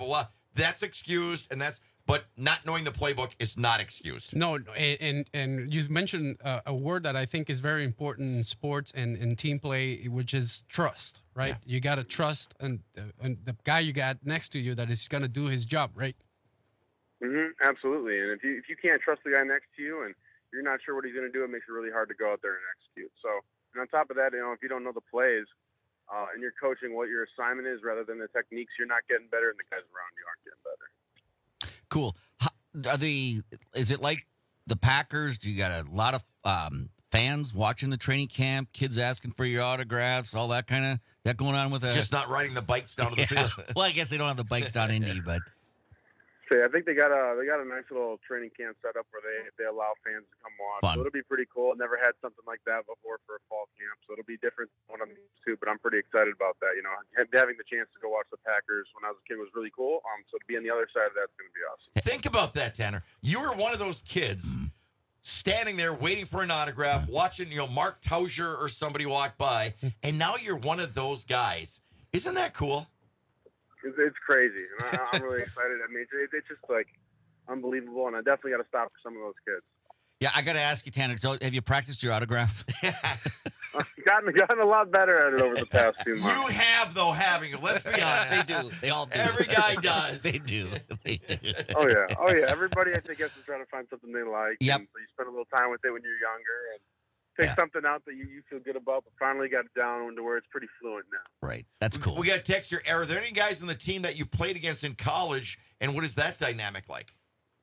[SPEAKER 3] that's excused, and that's but not knowing the playbook is not excused.
[SPEAKER 4] No, and and, and you mentioned uh, a word that I think is very important in sports and in team play, which is trust, right? You got to trust and, uh, and the guy you got next to you that is going to do his job, right?
[SPEAKER 2] Mm-hmm, absolutely. And if you if you can't trust the guy next to you and you're not sure what he's going to do, it makes it really hard to go out there and execute. So, and on top of that, you know, if you don't know the plays uh, and you're coaching what your assignment is rather than the techniques, you're not getting better, and the guys around you aren't getting better.
[SPEAKER 5] Cool. How, are the? Is it like the Packers? Do you got a lot of um, fans watching the training camp? Kids asking for your autographs, all that kind of that going on with a
[SPEAKER 3] Just not riding the bikes down to the
[SPEAKER 5] Yeah.
[SPEAKER 3] field.
[SPEAKER 5] Well, I guess they don't have the bikes down Indy, but
[SPEAKER 2] So I think they got a they got a nice little training camp set up where they, they allow fans to come watch.
[SPEAKER 5] Fun.
[SPEAKER 2] So it'll be pretty cool. I've never had something like that before for a fall camp, so it'll be different than what I'm used to. But I'm pretty excited about that. You know, having the chance to go watch the Packers when I was a kid was really cool. Um, so to be on the other side of that's going to be awesome.
[SPEAKER 3] Think about that, Tanner. You were one of those kids standing there waiting for an autograph, watching, you know, Mark Tauzier or somebody walk by, and now you're one of those guys. Isn't that cool?
[SPEAKER 2] It's, it's crazy, and I, I'm really excited. I mean, it, it's just like unbelievable, and I definitely got to stop for some of those kids.
[SPEAKER 5] yeah, I got to ask you, Tanner. So have you practiced your autograph?
[SPEAKER 2] I've gotten gotten a lot better at it over the past few months.
[SPEAKER 3] You have, though, having it. Let's be honest.
[SPEAKER 5] They do. They all do.
[SPEAKER 3] Every guy does.
[SPEAKER 5] They do. They do.
[SPEAKER 2] Oh yeah, oh yeah. Everybody, I think, has to try to find something they like.
[SPEAKER 5] Yep.
[SPEAKER 2] And so you spend a little time with it when you're younger, and pick
[SPEAKER 5] Yeah.
[SPEAKER 2] something out that you, you feel good about. But finally, got it down to where it's pretty fluent now.
[SPEAKER 5] Right. That's cool.
[SPEAKER 3] We got a text here. Are there any guys on the team that you played against in college, and what is that dynamic like?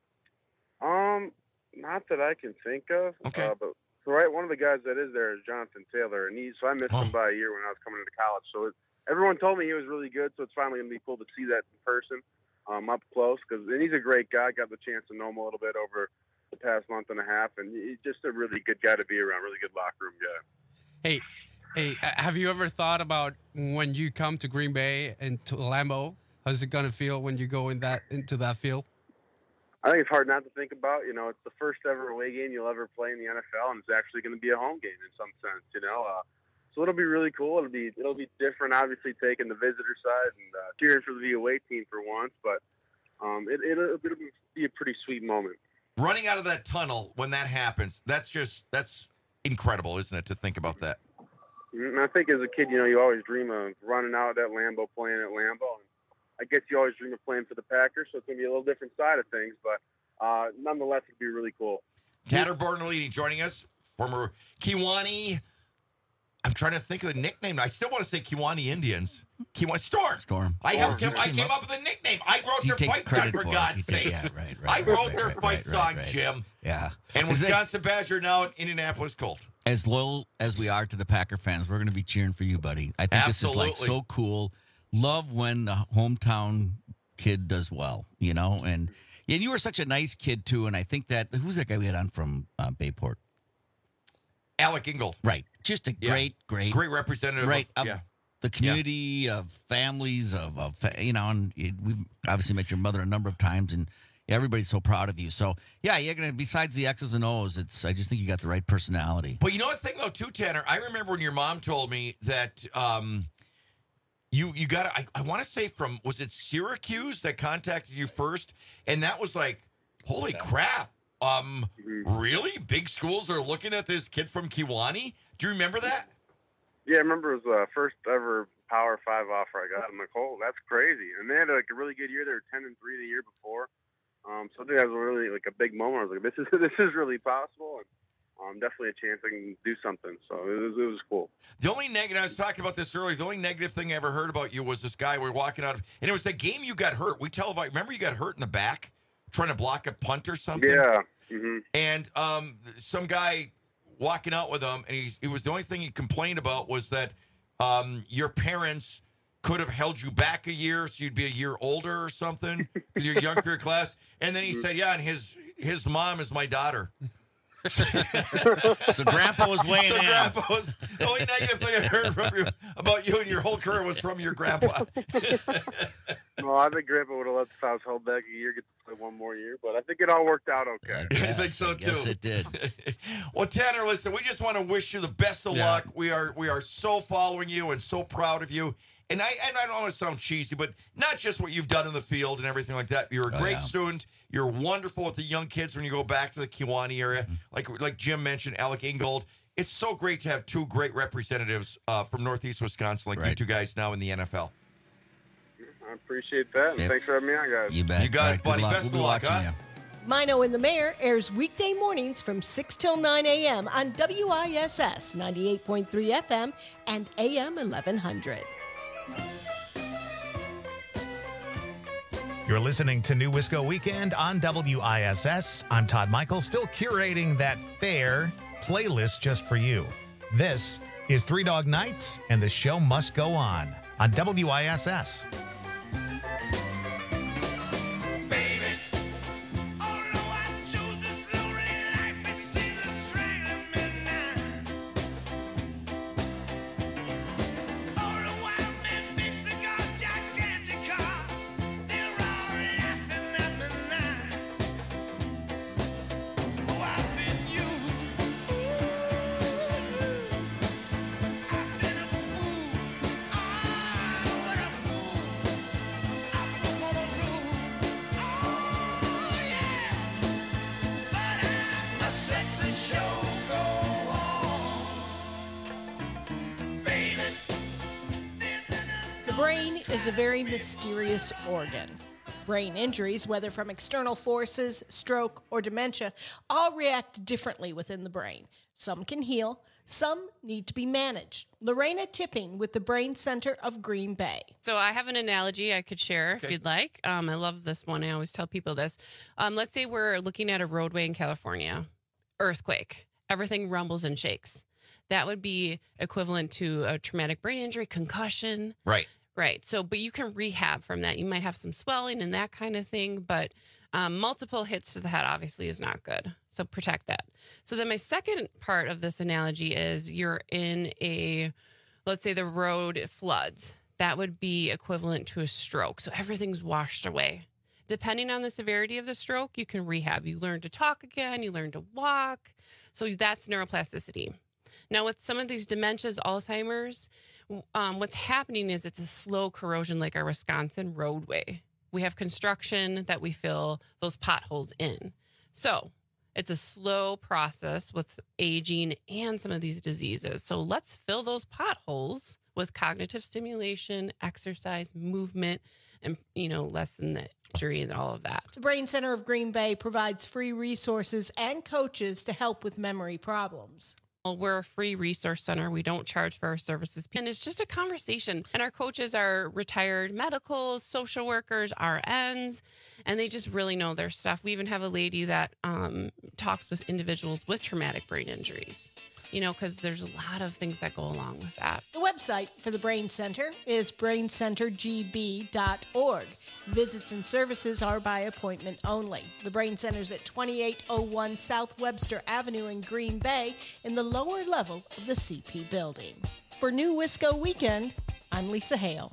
[SPEAKER 2] Um, not that I can think of.
[SPEAKER 3] Okay.
[SPEAKER 2] Uh, but so right, one of the guys that is there is Jonathan Taylor, and he so I missed
[SPEAKER 3] Oh.
[SPEAKER 2] him by a year when I was coming into college. So it, everyone told me he was really good. So it's finally gonna be cool to see that in person, um, up close. Because and he's a great guy. Got the chance to know him a little bit over the past month and a half, and he's just a really good guy to be around. Really good locker room guy.
[SPEAKER 4] Hey, hey, uh, have you ever thought about when you come to Green Bay and to Lambeau? How's it gonna feel when you go in that into that field?
[SPEAKER 2] I think it's hard not to think about. You know, it's the first ever away game you'll ever play in the N F L, and it's actually going to be a home game in some sense. You know, uh, so it'll be really cool. It'll be it'll be different, obviously, taking the visitor side and uh, cheering for the away team for once. But um, it, it'll, it'll be a pretty sweet moment.
[SPEAKER 3] Running out of that tunnel when that happens, that's just that's incredible, isn't it? To think about that.
[SPEAKER 2] And I think as a kid, you know, you always dream of running out at Lambeau, playing at Lambeau. And I guess you always dream of playing for the Packers, so it's going to be a little different side of things. But uh, nonetheless, it'll be really cool.
[SPEAKER 3] Tanner Bernalini joining us, former Kewanee. I'm trying to think of the nickname. I still want to say Kewanee Indians. Kewanee Storm.
[SPEAKER 5] Storm.
[SPEAKER 3] I, have,
[SPEAKER 5] Storm.
[SPEAKER 3] I came up with a nickname. I wrote
[SPEAKER 5] He
[SPEAKER 3] their
[SPEAKER 5] takes
[SPEAKER 3] fight
[SPEAKER 5] credit
[SPEAKER 3] song, for
[SPEAKER 5] for it.
[SPEAKER 3] God's
[SPEAKER 5] He takes-
[SPEAKER 3] sake.
[SPEAKER 5] yeah, right, right,
[SPEAKER 3] I wrote
[SPEAKER 5] right,
[SPEAKER 3] their
[SPEAKER 5] right,
[SPEAKER 3] fight
[SPEAKER 5] right,
[SPEAKER 3] song,
[SPEAKER 5] right, right.
[SPEAKER 3] Jim.
[SPEAKER 5] Yeah.
[SPEAKER 3] And
[SPEAKER 5] Is that-
[SPEAKER 3] Wisconsin Badger now in Indianapolis Colt.
[SPEAKER 5] As loyal as we are to the Packer fans, we're going to be cheering for you, buddy. I think this is like
[SPEAKER 3] Absolutely.
[SPEAKER 5] so cool. Love when the hometown kid does well, you know, and and you were such a nice kid too. And I think that who's that guy we had on from uh, Bayport?
[SPEAKER 3] Alec Ingold.
[SPEAKER 5] Right, just a
[SPEAKER 3] Yeah.
[SPEAKER 5] great, great,
[SPEAKER 3] Great representative.
[SPEAKER 5] right.
[SPEAKER 3] Of,
[SPEAKER 5] of
[SPEAKER 3] yeah.
[SPEAKER 5] the community of families of, of fa- you know, and it, we've obviously met your mother a number of times, and everybody's so proud of you. So yeah, you're gonna. Besides the X's and O's, it's. I just think you got the right personality.
[SPEAKER 3] But you know what thing though, too, Tanner? I remember when your mom told me that um, you you got I, I want to say from was it Syracuse that contacted you first, and that was like, holy crap! Um, really, big schools are looking at this kid from Kewanee. Do you remember that?
[SPEAKER 2] Yeah, I remember it was the first ever Power Five offer I got. I'm like, oh, that's crazy. And they had like a really good year. They were ten and three the year before. Um, so I think that was really like a big moment. I was like, this is this is really possible, and um, definitely a chance I can do something. So it was it was cool.
[SPEAKER 3] The only negative, I was talking about this earlier, the only negative thing I ever heard about you was this guy we were walking out of, and it was the game you got hurt. We televised, remember you got hurt in the back trying to block a punt or something?
[SPEAKER 2] Yeah. Mm-hmm.
[SPEAKER 3] And um, some guy walking out with him, and he, it was the only thing he complained about was that um, your parents could have held you back a year so you'd be a year older or something because you're young for your class. And then he said, yeah, and his his mom is my daughter.
[SPEAKER 5] So Grandpa was weighing
[SPEAKER 3] so
[SPEAKER 5] in.
[SPEAKER 3] Grandpa was, the only negative thing I heard from you about you and your whole career was from your grandpa.
[SPEAKER 2] Well, I think Grandpa would have let the South hold back a year, get to play one more year, but I think it all worked out okay.
[SPEAKER 3] I think so too.
[SPEAKER 5] Yes, it did.
[SPEAKER 3] Well, Tanner, listen, we just want to wish you the best of
[SPEAKER 5] Yeah.
[SPEAKER 3] luck. We are we are so following you and so proud of you. And I and I don't want to sound cheesy, but not just what you've done in the field and everything like that. You're a
[SPEAKER 5] Oh,
[SPEAKER 3] great
[SPEAKER 5] yeah.
[SPEAKER 3] student. You're wonderful with the young kids when you go back to the Kewanee area.
[SPEAKER 5] Mm-hmm.
[SPEAKER 3] Like like Jim mentioned, Alec Ingold. It's so great to have two great representatives uh, from Northeast Wisconsin, like you
[SPEAKER 5] Right.
[SPEAKER 3] two guys now in the N F L.
[SPEAKER 2] I appreciate that, and
[SPEAKER 5] Yep.
[SPEAKER 2] thanks for having me on, guys.
[SPEAKER 5] You bet.
[SPEAKER 3] You got
[SPEAKER 5] All
[SPEAKER 3] it,
[SPEAKER 5] right, good
[SPEAKER 3] buddy.
[SPEAKER 5] luck.
[SPEAKER 3] Best
[SPEAKER 5] We'll
[SPEAKER 3] of
[SPEAKER 5] be
[SPEAKER 3] luck,
[SPEAKER 5] watching
[SPEAKER 3] huh?
[SPEAKER 5] you.
[SPEAKER 9] Mino and the Mayor airs weekday mornings from six till nine a.m. on W I S S ninety-eight point three F M and A M eleven hundred.
[SPEAKER 1] You're listening to New Wisco Weekend on W I S S. I'm Todd Michael, still curating that fair playlist just for you. This is Three Dog Night, and the show must go on on W I S S.
[SPEAKER 9] The brain is a very mysterious organ. Brain injuries, whether from external forces, stroke, or dementia, all react differently within the brain. Some can heal, some need to be managed. Lorena Tipping with the Brain Center of Green Bay.
[SPEAKER 6] So I have an analogy I could share if
[SPEAKER 3] Okay.
[SPEAKER 6] you'd like. Um, I love this one. I always tell people this. Um, let's say we're looking at a roadway in California, earthquake, everything rumbles and shakes. That would be equivalent to a traumatic brain injury, concussion.
[SPEAKER 3] Right.
[SPEAKER 6] Right. So, but you can rehab from that. You might have some swelling and that kind of thing, but um, multiple hits to the head obviously is not good. So protect that. So then my second part of this analogy is you're in a, let's say the road floods. That would be equivalent to a stroke. So everything's washed away. Depending on the severity of the stroke, you can rehab. You learn to talk again. You learn to walk. So that's neuroplasticity. Now, with some of these dementias, Alzheimer's, um, what's happening is it's a slow corrosion like our Wisconsin roadway. We have construction that we fill those potholes in. So it's a slow process with aging and some of these diseases. So let's fill those potholes with cognitive stimulation, exercise, movement, and, you know, lessen the injury and all of that.
[SPEAKER 9] The Brain Center of Green Bay provides free resources and coaches to help with memory problems.
[SPEAKER 6] Well, we're a free resource center. We don't charge for our services. And it's just a conversation. And our coaches are retired medicals, social workers, R Ns, and they just really know their stuff. We even have a lady that um, talks with individuals with traumatic brain injuries, you know, because there's a lot of things that go along with that.
[SPEAKER 9] The website for the Brain Center is brain center g b dot org. Visits and services are by appointment only. The Brain Center is at twenty-eight oh one South Webster Avenue in Green Bay in the lower level of the C P building. For New Wisco Weekend, I'm Lisa Hale.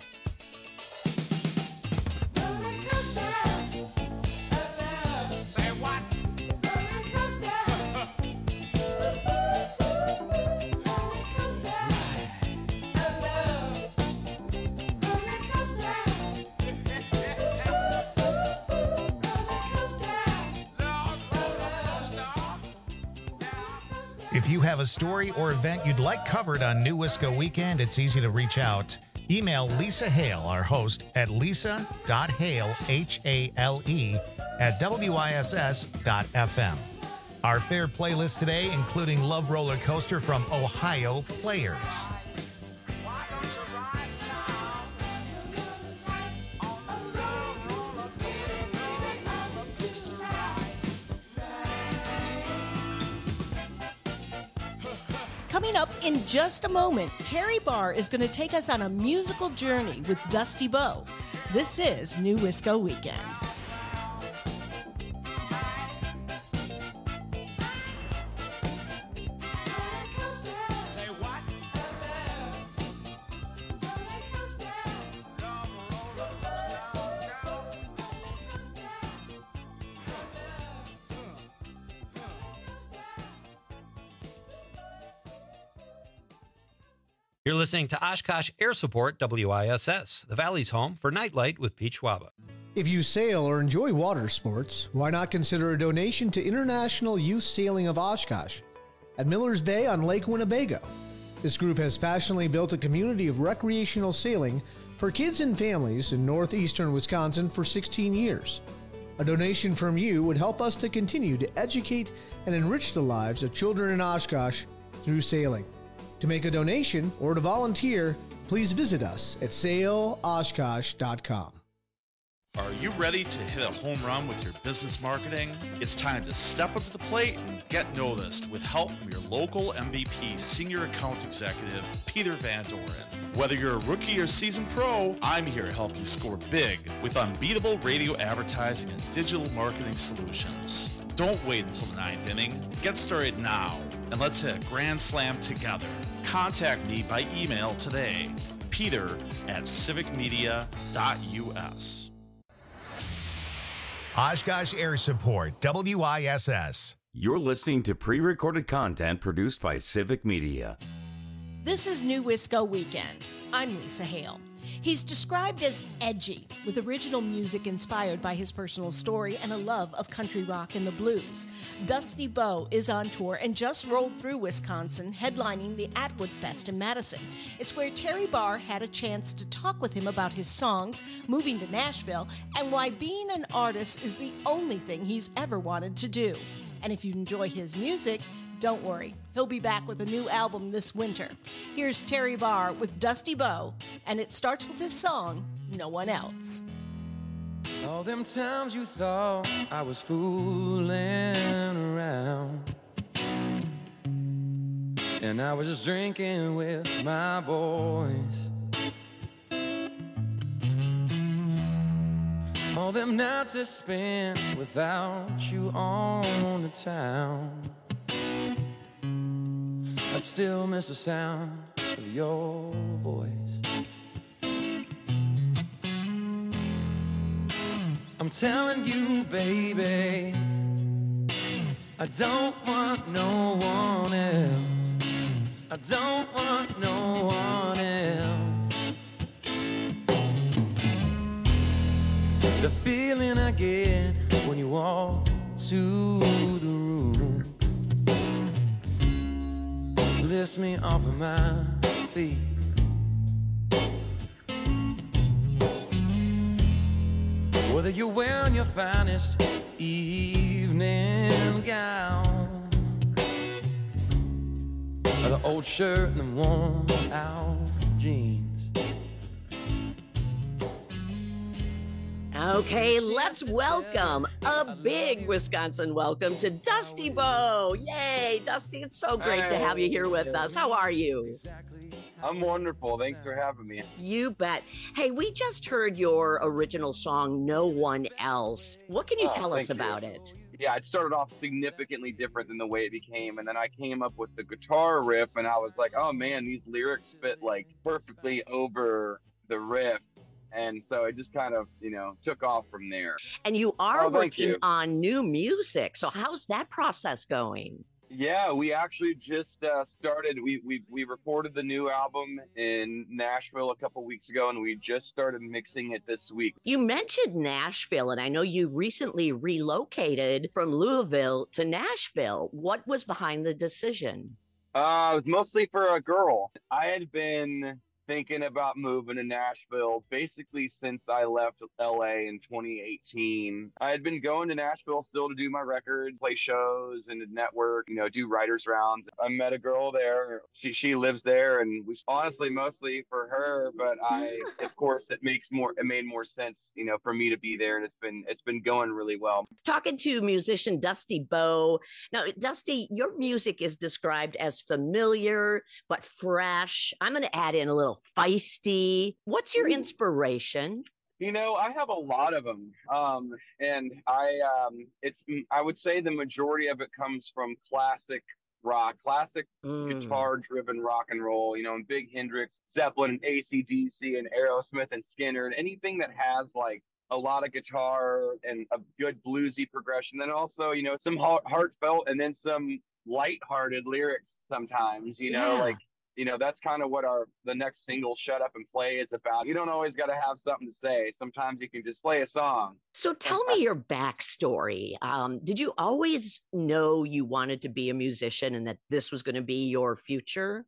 [SPEAKER 1] If you have a story or event you'd like covered on New Wisco Weekend, it's easy to reach out. Email Lisa Hale, our host, at lisa.hale, H A L E, at W I S S dot F M. Our fair playlist today, including Love Roller Coaster from Ohio Players.
[SPEAKER 9] Coming up in just a moment, Terry Barr is going to take us on a musical journey with Dusty Bowe. This is New Wisco Weekend.
[SPEAKER 33] You're listening to Oshkosh Air Support W I S S, the Valley's home for Nightlight with Pete Schwaba.
[SPEAKER 8] If you sail or enjoy water sports, why not consider a donation to International Youth Sailing of Oshkosh at Miller's Bay on Lake Winnebago? This group has passionately built a community of recreational sailing for kids and families in northeastern Wisconsin for sixteen years. A donation from you would help us to continue to educate and enrich the lives of children in Oshkosh through sailing. To make a donation or to volunteer, please visit us at sail oshkosh dot com.
[SPEAKER 17] Are you ready to hit a home run with your business marketing? It's time to step up to the plate and get noticed with help from your local M V P Senior Account Executive, Peter Van Doren. Whether you're a rookie or seasoned pro, I'm here to help you score big with unbeatable radio advertising and digital marketing solutions. Don't wait until the ninth inning. Get started now, and let's hit a grand slam together. Contact me by email today, peter at civic media dot u s.
[SPEAKER 1] Oshkosh Air Support, W I S S.
[SPEAKER 16] You're listening to pre-recorded content produced by Civic Media.
[SPEAKER 9] This is New Wisco Weekend. I'm Lisa Hale. He's described as edgy, with original music inspired by his personal story and a love of country rock and the blues. Dusty Bowe is on tour and just rolled through Wisconsin, headlining the Atwood Fest in Madison. It's where Terry Barr had a chance to talk with him about his songs, moving to Nashville, and why being an artist is the only thing he's ever wanted to do. And if you enjoy his music, don't worry, he'll be back with a new album this winter. Here's Terry Barr with Dusty Bowe, and it starts with his song, No One Else.
[SPEAKER 18] All them times you thought I was fooling around, and I was just drinking with my boys. All them nights I spent without you on the town, I'd still miss the sound of your voice. I'm telling you, baby, I don't want no one else. I don't want no one else. The feeling I get when you walk to the room lifts me off of my feet. Whether you're wearing your finest evening gown, or the old shirt and the worn out jeans.
[SPEAKER 19] Okay, let's welcome a big Wisconsin welcome to Dusty Bowe. Yay, Dusty, it's so great to have you here with us. How are you?
[SPEAKER 20] I'm wonderful. Thanks for having me.
[SPEAKER 19] You bet. Hey, we just heard your original song, No One Else. What can you
[SPEAKER 20] Oh,
[SPEAKER 19] tell us
[SPEAKER 20] thank you.
[SPEAKER 19] about it?
[SPEAKER 20] Yeah, it started off significantly different than the way it became. And then I came up with the guitar riff and I was like, oh man, these lyrics fit like perfectly over the riff. And so it just kind of, you know, took off from there.
[SPEAKER 19] And you are
[SPEAKER 20] Oh, thank
[SPEAKER 19] working
[SPEAKER 20] you.
[SPEAKER 19] on new music. So how's that process going?
[SPEAKER 20] Yeah, we actually just uh, started. We, we we recorded the new album in Nashville a couple weeks ago, and we just started mixing it this week.
[SPEAKER 19] You mentioned Nashville, and I know you recently relocated from Louisville to Nashville. What was behind the decision?
[SPEAKER 20] Uh, it was mostly for a girl. I had been thinking about moving to Nashville basically since I left L A in twenty eighteen. I had been going to Nashville still to do my records, play shows, and to network, you know, do writers rounds. I met a girl there. She she lives there, and was honestly mostly for her. But I, of course, it makes more it made more sense, you know, for me to be there, and it's been it's been going really well.
[SPEAKER 19] Talking to musician Dusty Bowe. Now, Dusty, your music is described as familiar but fresh. I'm going to add in a little feisty. What's your inspiration?
[SPEAKER 20] You know, I have a lot of them, um, and I um, it's I would say the majority of it comes from classic rock, classic
[SPEAKER 19] Mm.
[SPEAKER 20] guitar-driven rock and roll. You know, and Big Hendrix, Zeppelin, and A C D C, and Aerosmith, and Skinner, and anything that has like a lot of guitar and a good bluesy progression. Then also, you know, some heart- heartfelt and then some lighthearted lyrics sometimes. You know,
[SPEAKER 19] Yeah.
[SPEAKER 20] like you know, that's kind of what our the next single, Shut Up and Play, is about. You don't always got to have something to say. Sometimes you can just play a song.
[SPEAKER 19] So tell me your backstory. Um, did you always know you wanted to be a musician and that this was going to be your future?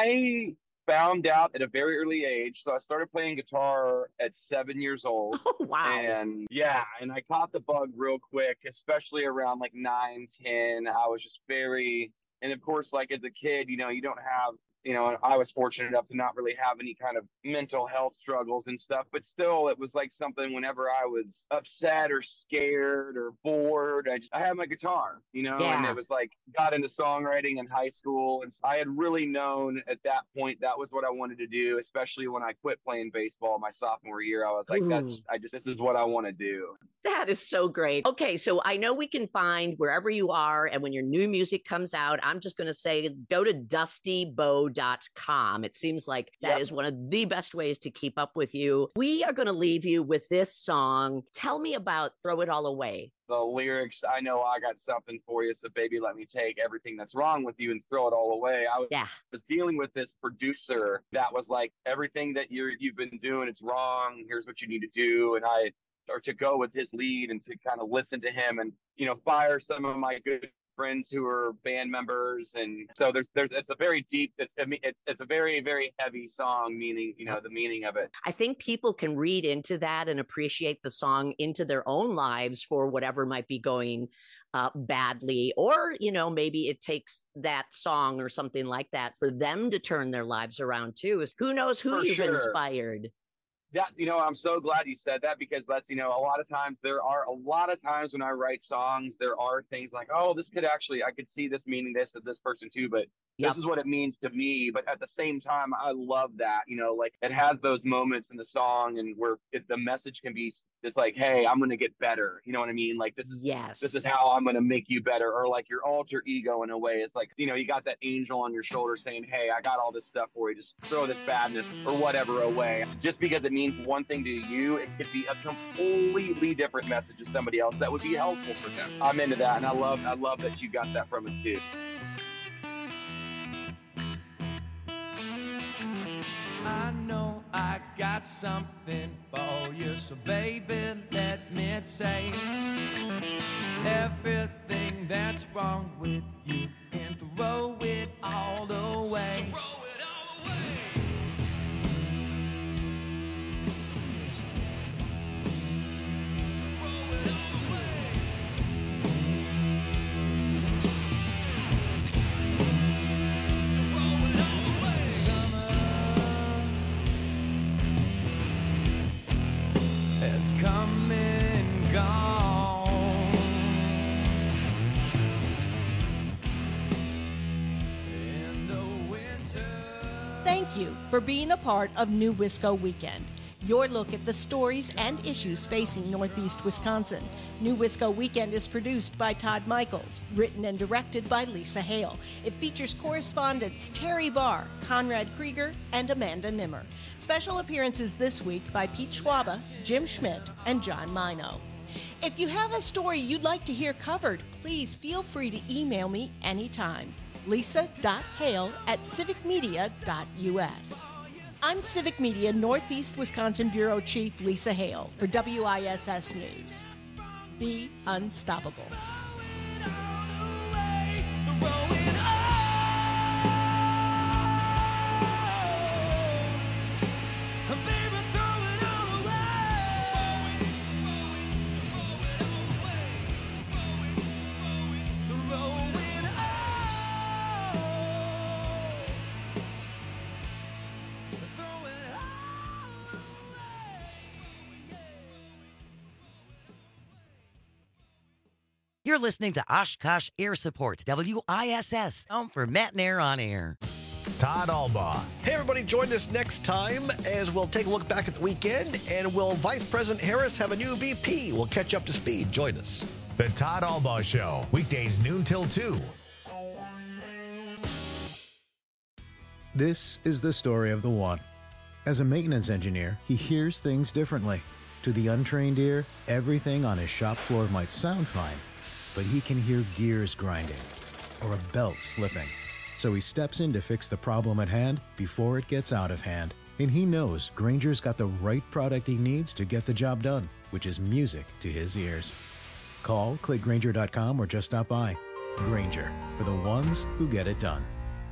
[SPEAKER 20] I found out at a very early age. So I started playing guitar at seven years old.
[SPEAKER 19] Oh, wow.
[SPEAKER 20] And yeah, and I caught the bug real quick, especially around like nine, ten. I was just very, and of course, like as a kid, you know, you don't have, you know, I was fortunate enough to not really have any kind of mental health struggles and stuff, but still it was like something whenever I was upset or scared or bored, I just, I had my guitar, you know,
[SPEAKER 19] Yeah.
[SPEAKER 20] and it was like, got into songwriting in high school. And I had really known at that point, that was what I wanted to do, especially when I quit playing baseball my sophomore year. I was like,
[SPEAKER 19] Ooh.
[SPEAKER 20] that's, I just, this is what I want to do.
[SPEAKER 19] That is so great. Okay, so I know we can find wherever you are, and when your new music comes out, I'm just going to say go to dusty bow dot com. It seems like that
[SPEAKER 20] Yep.
[SPEAKER 19] is one of the best ways to keep up with you. We are going to leave you with this song. Tell me about Throw It All Away.
[SPEAKER 20] The lyrics, I know I got something for you, so baby, let me take everything that's wrong with you and throw it all away. I was,
[SPEAKER 19] Yeah.
[SPEAKER 20] was dealing with this producer that was like, everything that you're, you've been doing, it's wrong. Here's what you need to do. And I, or to go with his lead and to kind of listen to him and, you know, fire some of my good friends who are band members. And so there's, there's, it's a very deep, it's, I mean, it's, it's a very, very heavy song, meaning, you know, the meaning of it.
[SPEAKER 19] I think people can read into that and appreciate the song into their own lives for whatever might be going uh, badly, or, you know, maybe it takes that song or something like that for them to turn their lives around too. Who knows who
[SPEAKER 20] For
[SPEAKER 19] you've
[SPEAKER 20] sure.
[SPEAKER 19] inspired?
[SPEAKER 20] That, you know, I'm so glad you said that, because that's, you know, a lot of times there are a lot of times when I write songs, there are things like, oh, this could actually, I could see this meaning this to this person too, but
[SPEAKER 19] Yep.
[SPEAKER 20] this is what it means to me. But at the same time, I love that, you know, like it has those moments in the song and where it, the message can be, it's like, hey, I'm going to get better. You know what I mean? Like, this is,
[SPEAKER 19] Yes.
[SPEAKER 20] this is how I'm going to make you better. Or like your alter ego in a way. It's like, you know, you got that angel on your shoulder saying, hey, I got all this stuff for you. Just throw this badness or whatever away. Just because it means one thing to you, it could be a completely different message to somebody else that would be helpful for them. I'm into that. And I love, I love that you got that from it too.
[SPEAKER 18] I know I got something for you, so baby, let me say everything that's wrong with you and throw it all away. Has come and gone. In the winter.
[SPEAKER 9] Thank you for being a part of New Wisco Weekend. Your look at the stories and issues facing Northeast Wisconsin. New Wisco Weekend is produced by Todd Michaels, written and directed by Lisa Hale. It features correspondents Terry Barr, Conrad Krieger, and Amanda Nimmer. Special appearances this week by Pete Schwaba, Jim Schmidt, and John Mino. If you have a story you'd like to hear covered, please feel free to email me anytime. lisa dot hale at civic media dot u s. I'm Civic Media Northeast Wisconsin Bureau Chief Lisa Hale for W I S S News. Be unstoppable.
[SPEAKER 7] You're listening to Oshkosh Air Support, W I S S, home for Matt and Air on Air.
[SPEAKER 1] Todd Albaugh.
[SPEAKER 10] Hey, everybody, join us next time as we'll take a look back at the weekend. And will Vice President Harris have a new V P? We'll catch up to speed. Join us.
[SPEAKER 1] The Todd Albaugh Show, weekdays noon till two.
[SPEAKER 11] This is the story of the one. As a maintenance engineer, he hears things differently. To the untrained ear, everything on his shop floor might sound fine, but he can hear gears grinding or a belt slipping. So he steps in to fix the problem at hand before it gets out of hand. And he knows Grainger's got the right product he needs to get the job done, which is music to his ears. Call, click Grainger dot com, or just stop by. Grainger, for the ones who get it done.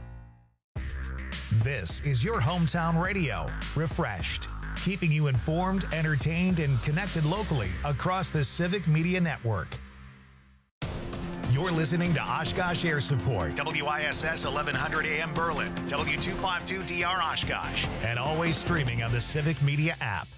[SPEAKER 1] This is your hometown radio, refreshed, keeping you informed, entertained, and connected locally across the Civic Media Network. You're listening to Oshkosh Air Support, W I S S eleven hundred A M Berlin, W two fifty-two D R Oshkosh, and always streaming on the Civic Media app.